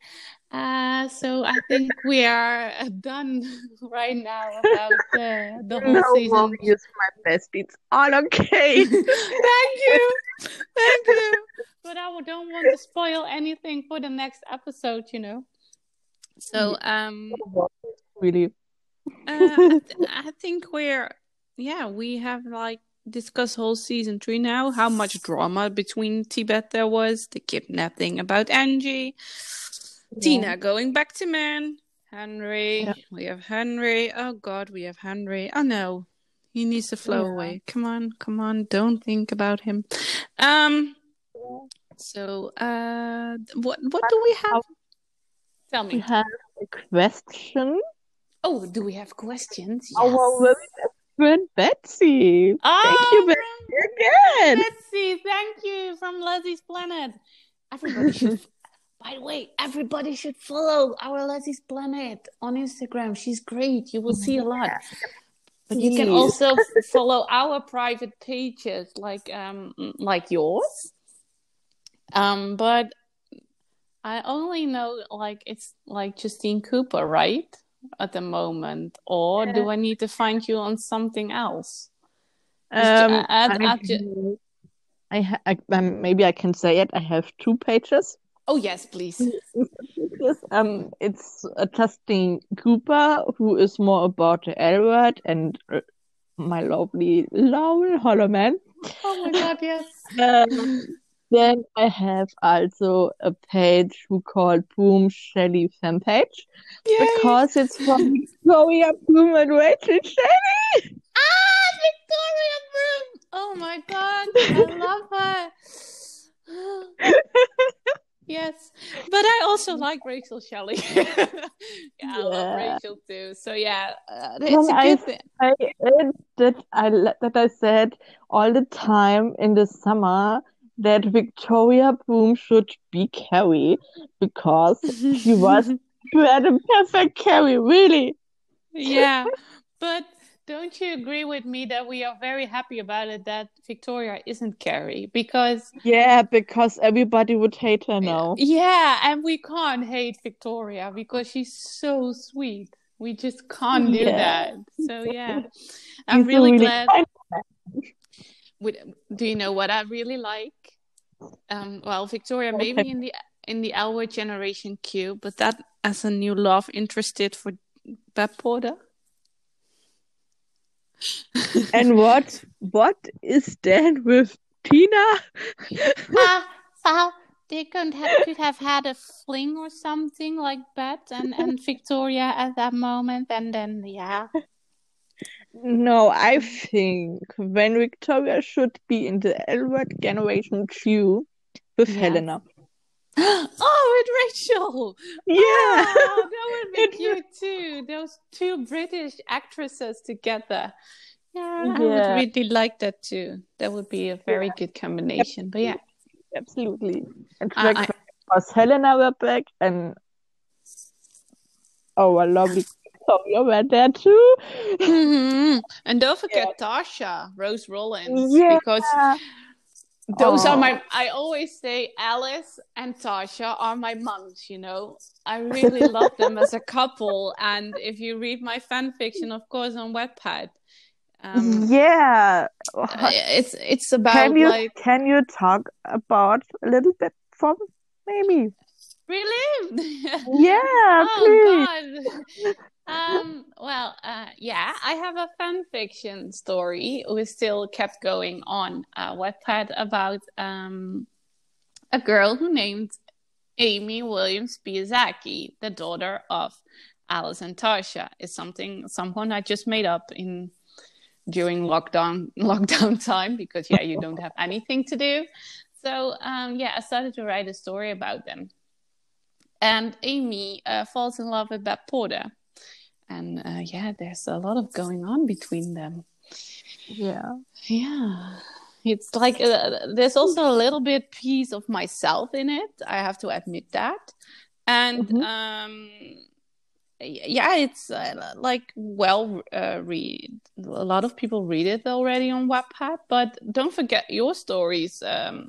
So I think we are done right now about the whole No season. worries, my best. It's all okay. Thank you. Thank you. But I don't want to spoil anything for the next episode, you know. So No worries, really. I think we're we have like discussed whole season 3 now. How much drama between Tibet there was, the kidnapping about Angie, Tina going back to man, Henry. Yeah. We have Henry. Oh God, we have Henry. Oh no, he needs to flow away. Come on, don't think about him. So, what do we have? Tell me. We have a question. Oh, do we have questions? Yes. Our very best friend Betsy. Thank you, Betsy, again. Betsy, thank you from Leslie's Planet. Everybody should. By the way, everybody should follow our Leslie's Planet on Instagram. She's great. You will see a lot. But you can also follow our private pages, like yours. But I only know it's like Justine Cooper, right? At the moment, or do I need to find you on something else? Maybe I can say it. I have 2 pages. Oh yes, please. It's Justine Cooper, who is more about the L word, and my lovely Laurel Holloman. Oh my God, yes. Then I have also a page who called Boom Shelley fan page. Yay! Because it's from Victoria Bloom and Rachel Shelley. Victoria Bloom! Oh my God, I love her. Yes, but I also like Rachel Shelley. I love Rachel too. So yeah, it's a good thing. That I said all the time in the summer that Victoria Bloom should be Carrie because she had a perfect Carrie, really. Yeah, but don't you agree with me that we are very happy about it that Victoria isn't Carrie? Because everybody would hate her now. Yeah, and we can't hate Victoria because she's so sweet. We just can't do that. So yeah, I'm really glad. Do you know what I really like? Well, Victoria maybe in the Our Generation queue, but that as a new love interested for Beb Porter. And what is then with Tina? They could have had a fling or something like that, and Victoria at that moment, and then No, I think when Victoria should be in the L Generation queue with Helena. Oh, with Rachel! Yeah! Oh, that would be cute too. Those 2 British actresses together. Yeah, I would really like that too. That would be a very good combination. But yeah. Absolutely. And because Helena were back and our lovely Victoria were there too. Mm-hmm. And don't forget Tasha, Rose Rollins. Because those are I always say Alice and Tasha are my mums, you know. I really love them as a couple. And if you read my fan fiction, of course, on Wattpad. It's about can you talk about a little bit from maybe? Really? Yeah, please. God. I have a fan fiction story. We still kept going on Wattpad about a girl who named Amy Williams Piazzacchi, the daughter of Alice and Tasha. Is someone I just made up during lockdown time because you don't have anything to do. So I started to write a story about them. And Amy falls in love with Beb Porter. And there's a lot of going on between them. Yeah. Yeah. It's like there's also a little bit piece of myself in it. I have to admit that. And it's read. A lot of people read it already on Wattpad. But don't forget your stories,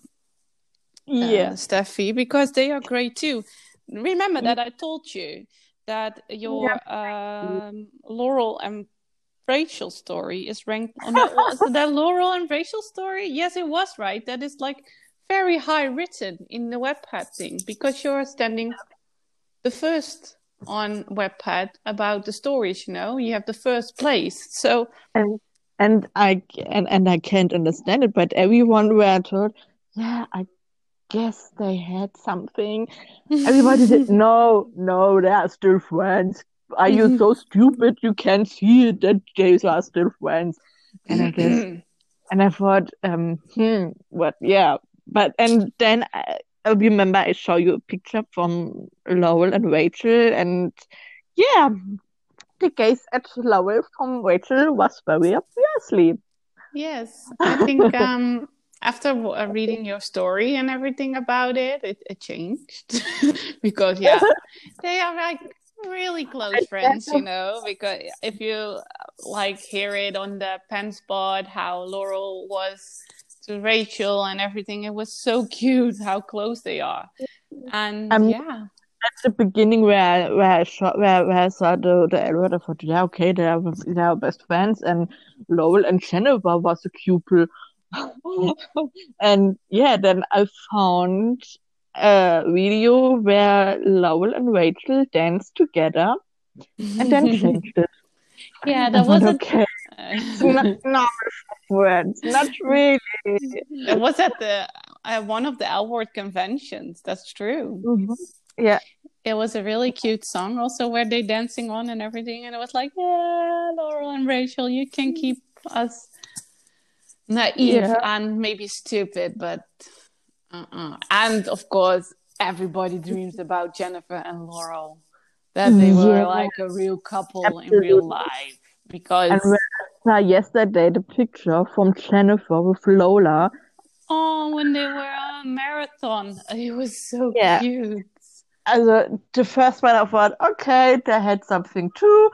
Steffi, because they are great too. Remember that I told you that your Laurel and Rachel story is ranked on the Laurel and Rachel story? Yes, it was, right? That is like very high written in the Wattpad thing because you're standing the first on Wattpad about the stories, you know? You have the first place. So and and I can't understand it, but everyone were told, yeah, I guess they had something. Everybody said, no, they are still friends. Are you so stupid you can't see it that they are still friends? And I guess, and I thought, what, yeah. But, and then I remember I show you a picture from Lowell and Rachel, and yeah, the gaze at Lowell from Rachel was very obviously. Yes, I think after reading your story and everything about it, it changed because they are like really close friends, you know. Because if you like hear it on the pen spot, how Laurel was to Rachel and everything, it was so cute how close they are, and At the beginning where I saw the Edward, I thought, yeah, okay, they are best friends, and Lowell and Jennifer was a couple. And yeah, then I found a video where Lowell and Rachel danced together and then changed it. yeah, I that thought, was okay, it's not friends, not really. It was at the one of the L Word conventions. That's true. Mhm. Yeah. It was a really cute song also where they dancing on and everything, and it was like, yeah, Laurel and Rachel, you can keep us naive Yeah. and maybe stupid, but and of course everybody dreams about Jennifer and Laurel, that they were Yeah, like a real couple in real absolutely. life, because And when I saw yesterday the picture from Jennifer with Lola, when they were on a marathon, it was so yeah, cute. also the first one I thought, okay, they had something too.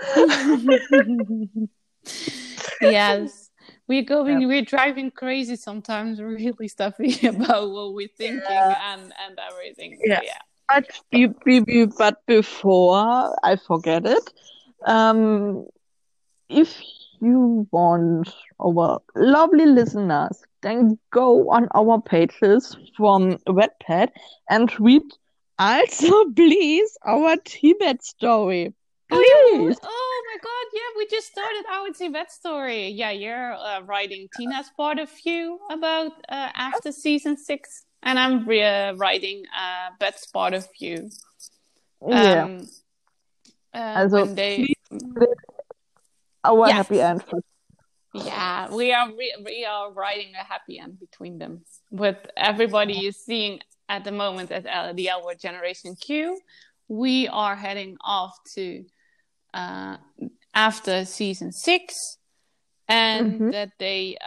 Yes, Yeah. we're driving crazy sometimes, really stuffy about what we're thinking and everything. So Yeah. yeah. But before I forget it, um, if you want our lovely listeners, then go on our pages from Wattpad and read also, please, our Tibet story. Oh yeah. Please. Oh my God. Yeah, we just started our Tibet story. Yeah, you're writing Tina's part of you about after season 6, and I'm writing Bet's part of you. Yeah. Um, Also, when they, please read our happy yes. end first. Yeah, we are writing a happy end between them. What everybody is seeing at the moment at the L Word Generation Q, we are heading off to after season 6, and Mm-hmm. that they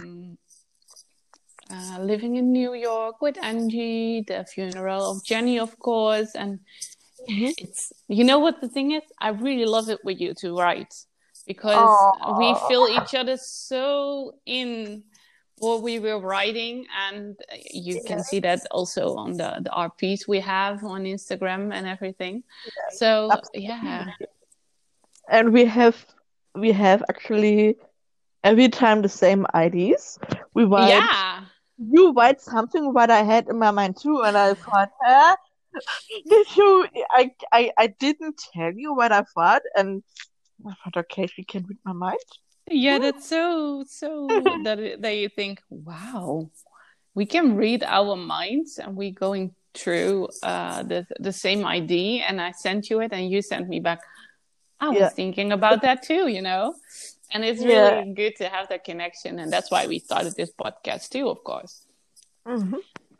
living in New York with Angie, the funeral of Jenny, of course, and Mm-hmm. it's, you know what the thing is, I really love it with you to write, because we Oh, feel each other so in what we were writing, and you can see that also on the RPs we have on Instagram and everything. So yeah. absolutely. And we have actually every time the same IDs. We write Yeah. You write something what I had in my mind too, and I thought, did you? I didn't tell you what I thought, and I thought, okay, she can read my mind. Yeah, that's so that they think, wow, we can read our minds, and we going through the same ID, and I sent you it and you sent me back, I was Yeah, thinking about that too, you know. And it's yeah. really good to have that connection, and that's why we started this podcast too, of course. Hmm.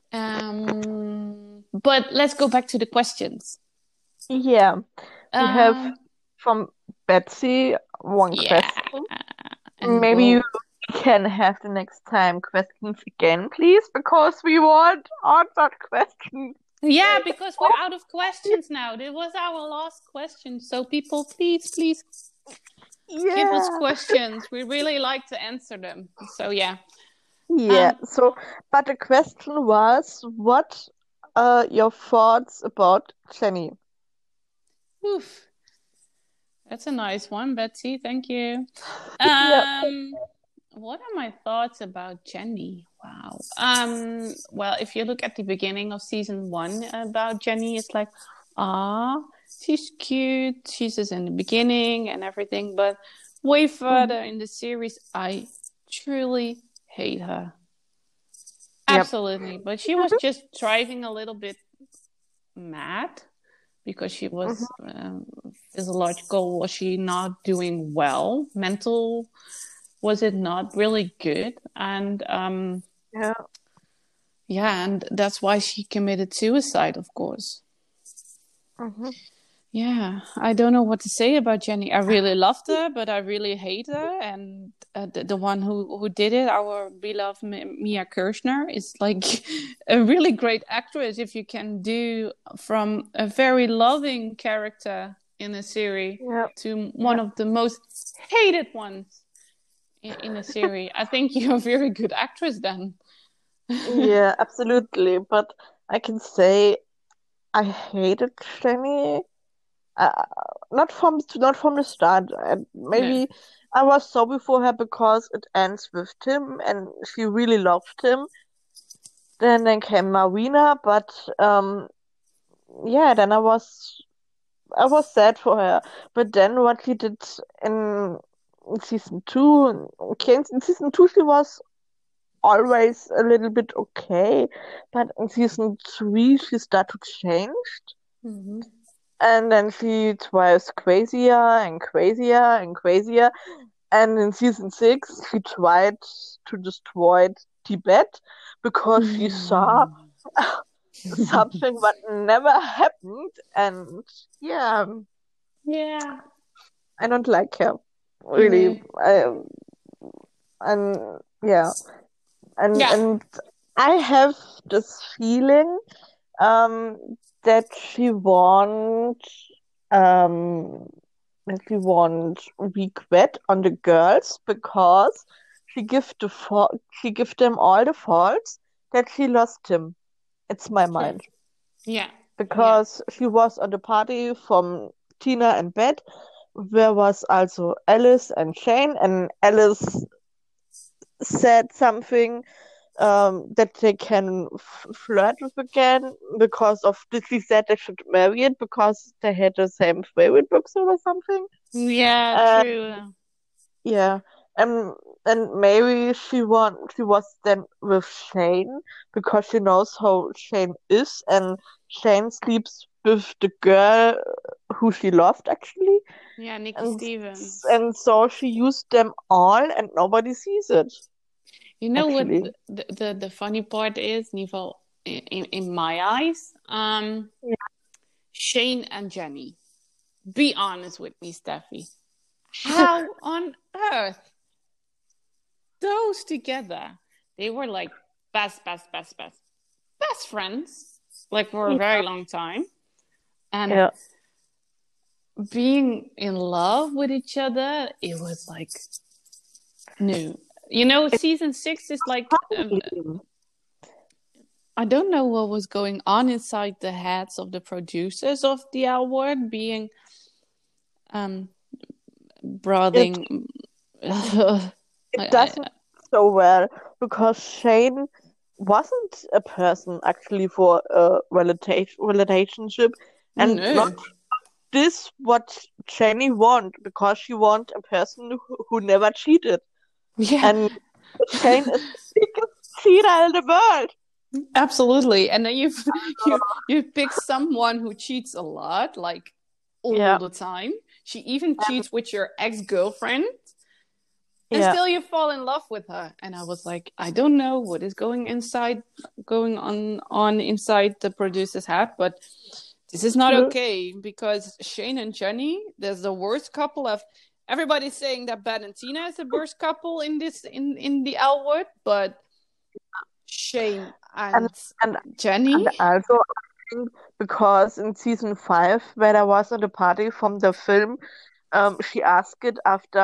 But let's go back to the questions. Yeah. We have Um, from Betsy one yeah, question. and Maybe you well, can have the next time questions again, please, because we want answered questions. yeah, because we're out of questions now. This was our last question, so people, please give us Yeah. questions. We really like to answer them. So yeah. Yeah. Um, So, but the question was, what are your thoughts about Jenny? oof, that's a nice one, Betsy. Thank you. Yeah. What are my thoughts about Jenny? Wow. Well, if you look at the beginning of season 1 about Jenny, it's like, ah, she's cute. She's just in the beginning and everything. But way further in the series, I truly hate her. Yep. Absolutely. But she was just driving a little bit mad because she was physiological. Was she not doing well? Mental, was it not really good? And Yeah. yeah, and that's why she committed suicide, of course. Mm-hmm. Yeah, I don't know what to say about Jenny. I really loved her, but I really hate her. And the one who did it, our beloved Mia Kirshner, is like a really great actress. If you can do from a very loving character in a series Yeah. to one of the most hated ones in a series, I think you're a very good actress then. Yeah, absolutely. But I can say I hated Jenny. Uh, not from the start. No. Maybe I was sorry for her because it ends with Tim, and she really loved him. Then came Marina, but yeah, then I was sad for her. But then what she did in season two, okay, in season two she was always a little bit okay, but in season three she started to change. Mm-hmm. And then she tries crazier and crazier and crazier. And in season six, she tried to destroy Tibet because she saw something that never happened. And yeah, Yeah. I don't like her No. really. And yeah, and Yeah. and I have this feeling um that she wants um that she wants regret on the girls because she give them all the faults that she lost him. It's my True. mind Yeah. Yeah. because she was on the party from Tina and Beth. There was also Alice and Shane, and Alice said something that they can flirt with again because of this. She said they should marry it because they had the same favorite books or something. Yeah, Uh, true. yeah, and maybe she was then with Shane because she knows how Shane is, and Shane sleeps with the girl who she loved actually, Yeah, Nikki and Stevens. and so she used them all, and nobody sees it You know what actually. the funny part is, Nivo, in my eyes? Shane and Jenny. Be honest with me, Steffi. How on earth those together? They were like best friends, like for a very long time. And Yeah. being in love with each other, it was like new. You know, season 6 is like I don't know what was going on inside the heads of the producers of the L Word being um It brooding. it doesn't so well because Shane wasn't a person actually for a relationship, and not No. this what Jenny want because she want a person who never cheated, Yeah, and Shane is the biggest cheater in the world. absolutely. And then you pick someone who cheats a lot, like all Yeah, the time. She even cheats with your ex-girlfriend. And yeah, still you fall in love with her. And I was like, I don't know what is going on inside the producer's head, but this is not okay because Shane and Jenny, there's the worst couple of everybody's saying that Ben and Tina is the worst couple in this in the L Word, but Shane and and and Jenny. and also because in season five, when I was on the party from the film, she asked it after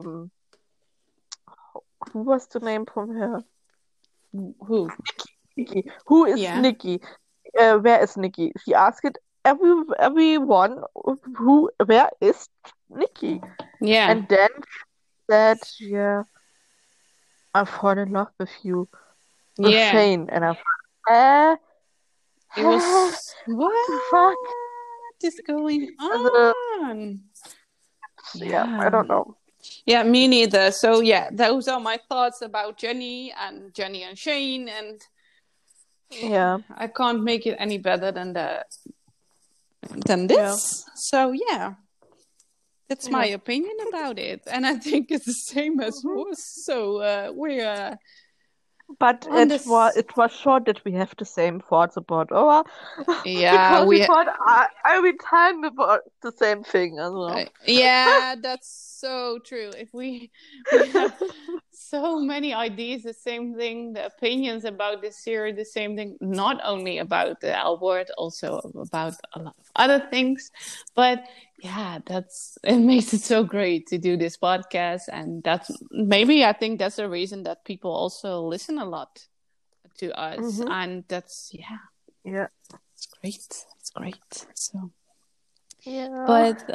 who was the name from her? Who? Nikki. Who is Yeah. Nikki? Where is Nikki? She asked everyone where is Nikki? Yeah. And then she said, yeah, I fall in love with you, with Yeah. Shane. And I thought, It was what the fuck? what is going Also, on? yeah, I Yeah. don't know. Yeah, me neither. So yeah, those are my thoughts about Jenny and Shane, and Yeah, I can't make it any better than yeah, this. So yeah, that's my yeah. opinion about it, and I think it's the same as Mhm. yours. So we're But on this. it was short that we have the same thoughts about our Yeah, because we we thought every time about the same thing as well. yeah, that's so true. If we have so many ideas, the same thing, the opinions about this series, the same thing, not only about the L word, also about a lot of other things. But yeah, that's it makes it so great to do this podcast, and that's maybe I think that's the reason that people also listen a lot to us, Hmm. and that's yeah, Yeah, it's great. It's great. So. yeah. But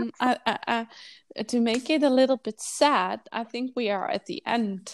to make it a little bit sad, I think we are at the end.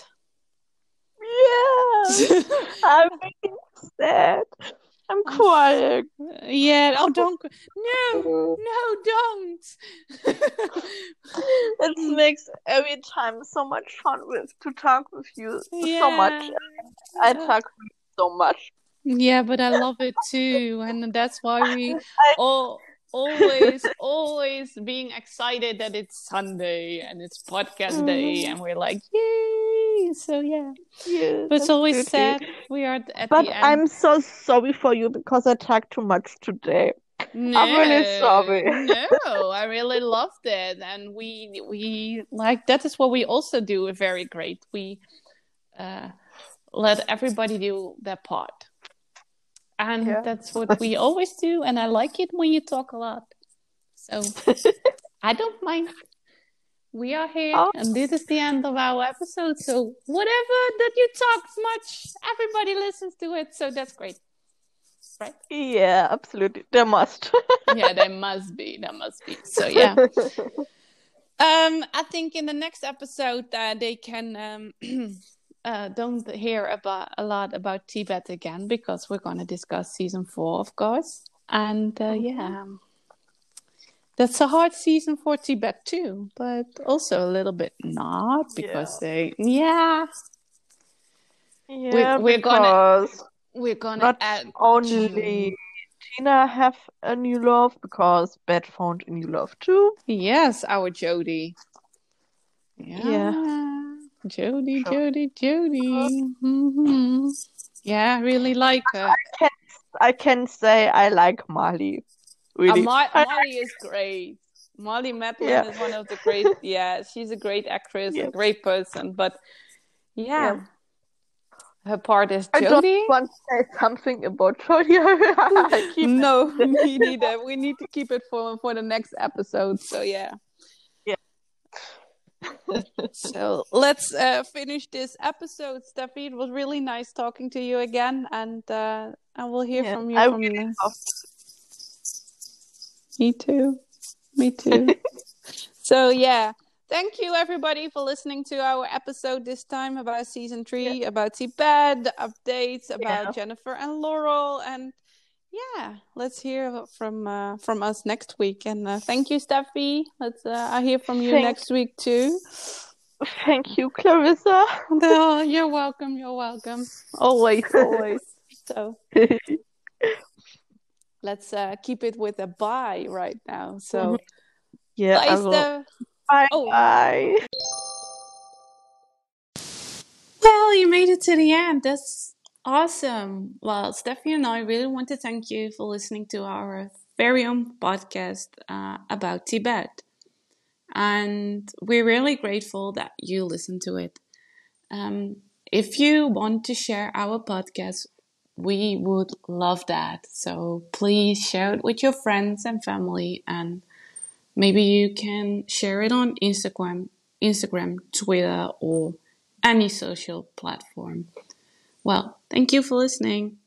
Yes, I'm making sad. I'm crying. Yeah. Oh, don't. No, no, don't. It makes every time so much fun with to talk with you so much. Yeah. I talk with you so much. Yeah, but I love it too, and that's why we I all always being excited that it's Sunday and it's podcast day, Mhm. and we're like, yay! So yeah, Yes, but it's always absolutely. sad. We are at But the end. I'm so sorry for you because I talked too much today. I'm really No, sorry. no, I really loved it, and we like that is what we also do very great. We uh, let everybody do their part, and Yeah. that's what we always do. And I like it when you talk a lot, so I don't mind. We are here, Oh, and this is the end of our episode. So whatever that you talk much, everybody listens to it, so that's great, right? yeah, absolutely. There must. Yeah, there must be, there must be. So yeah. I think in the next episode they can don't hear about a lot about Tibet again because we're going to discuss season 4, of course. And Mhm. yeah, that's a hard season for Tibet too, but also a little bit not because Yeah. they yeah Yeah, we're gonna because not add only Tina have a new love, because Beth found a new love too. yes our Jodie. Yeah, Yeah, Jodie, sure. Jodie, Jodie. Hmm. Yeah, I really like her. Can I can say I like Marley. Really. Molly is great. Molly Madeline Yeah, is one of the great. Yeah, she's a great actress, a yeah, great person. But yeah. yeah, her part is I don't Jodie. want to say something about Jodie. I keep No, it. me neither. We need to keep it for the next episode. So yeah. Yeah. So let's finish this episode, Steffi. It was really nice talking to you again, and I will hear Yeah, from you I from really the. love. Me too. Me too. So yeah, thank you everybody for listening to our episode this time about season Yeah, 3, about Tibet, the updates about yeah. Jennifer and Laurel, and yeah, let's hear from us next week. And thank you, Steffi. Let's I hear from you Thank, next week too. thank you, Clarissa. Oh, you're welcome. You're welcome. Always, always. So let's keep it with a bye right now. Mhm. So Yeah, bye, I will. Steph. Bye Oh. bye. Well, you made it to the end. That's awesome. Well, Steffi and I really want to thank you for listening to our very own podcast about Tibet. And we're really grateful that you listen to it. If you want to share our podcast, we would love that. So please share it with your friends and family, and maybe you can share it on Instagram, Twitter, or any social platform. Well, thank you for listening.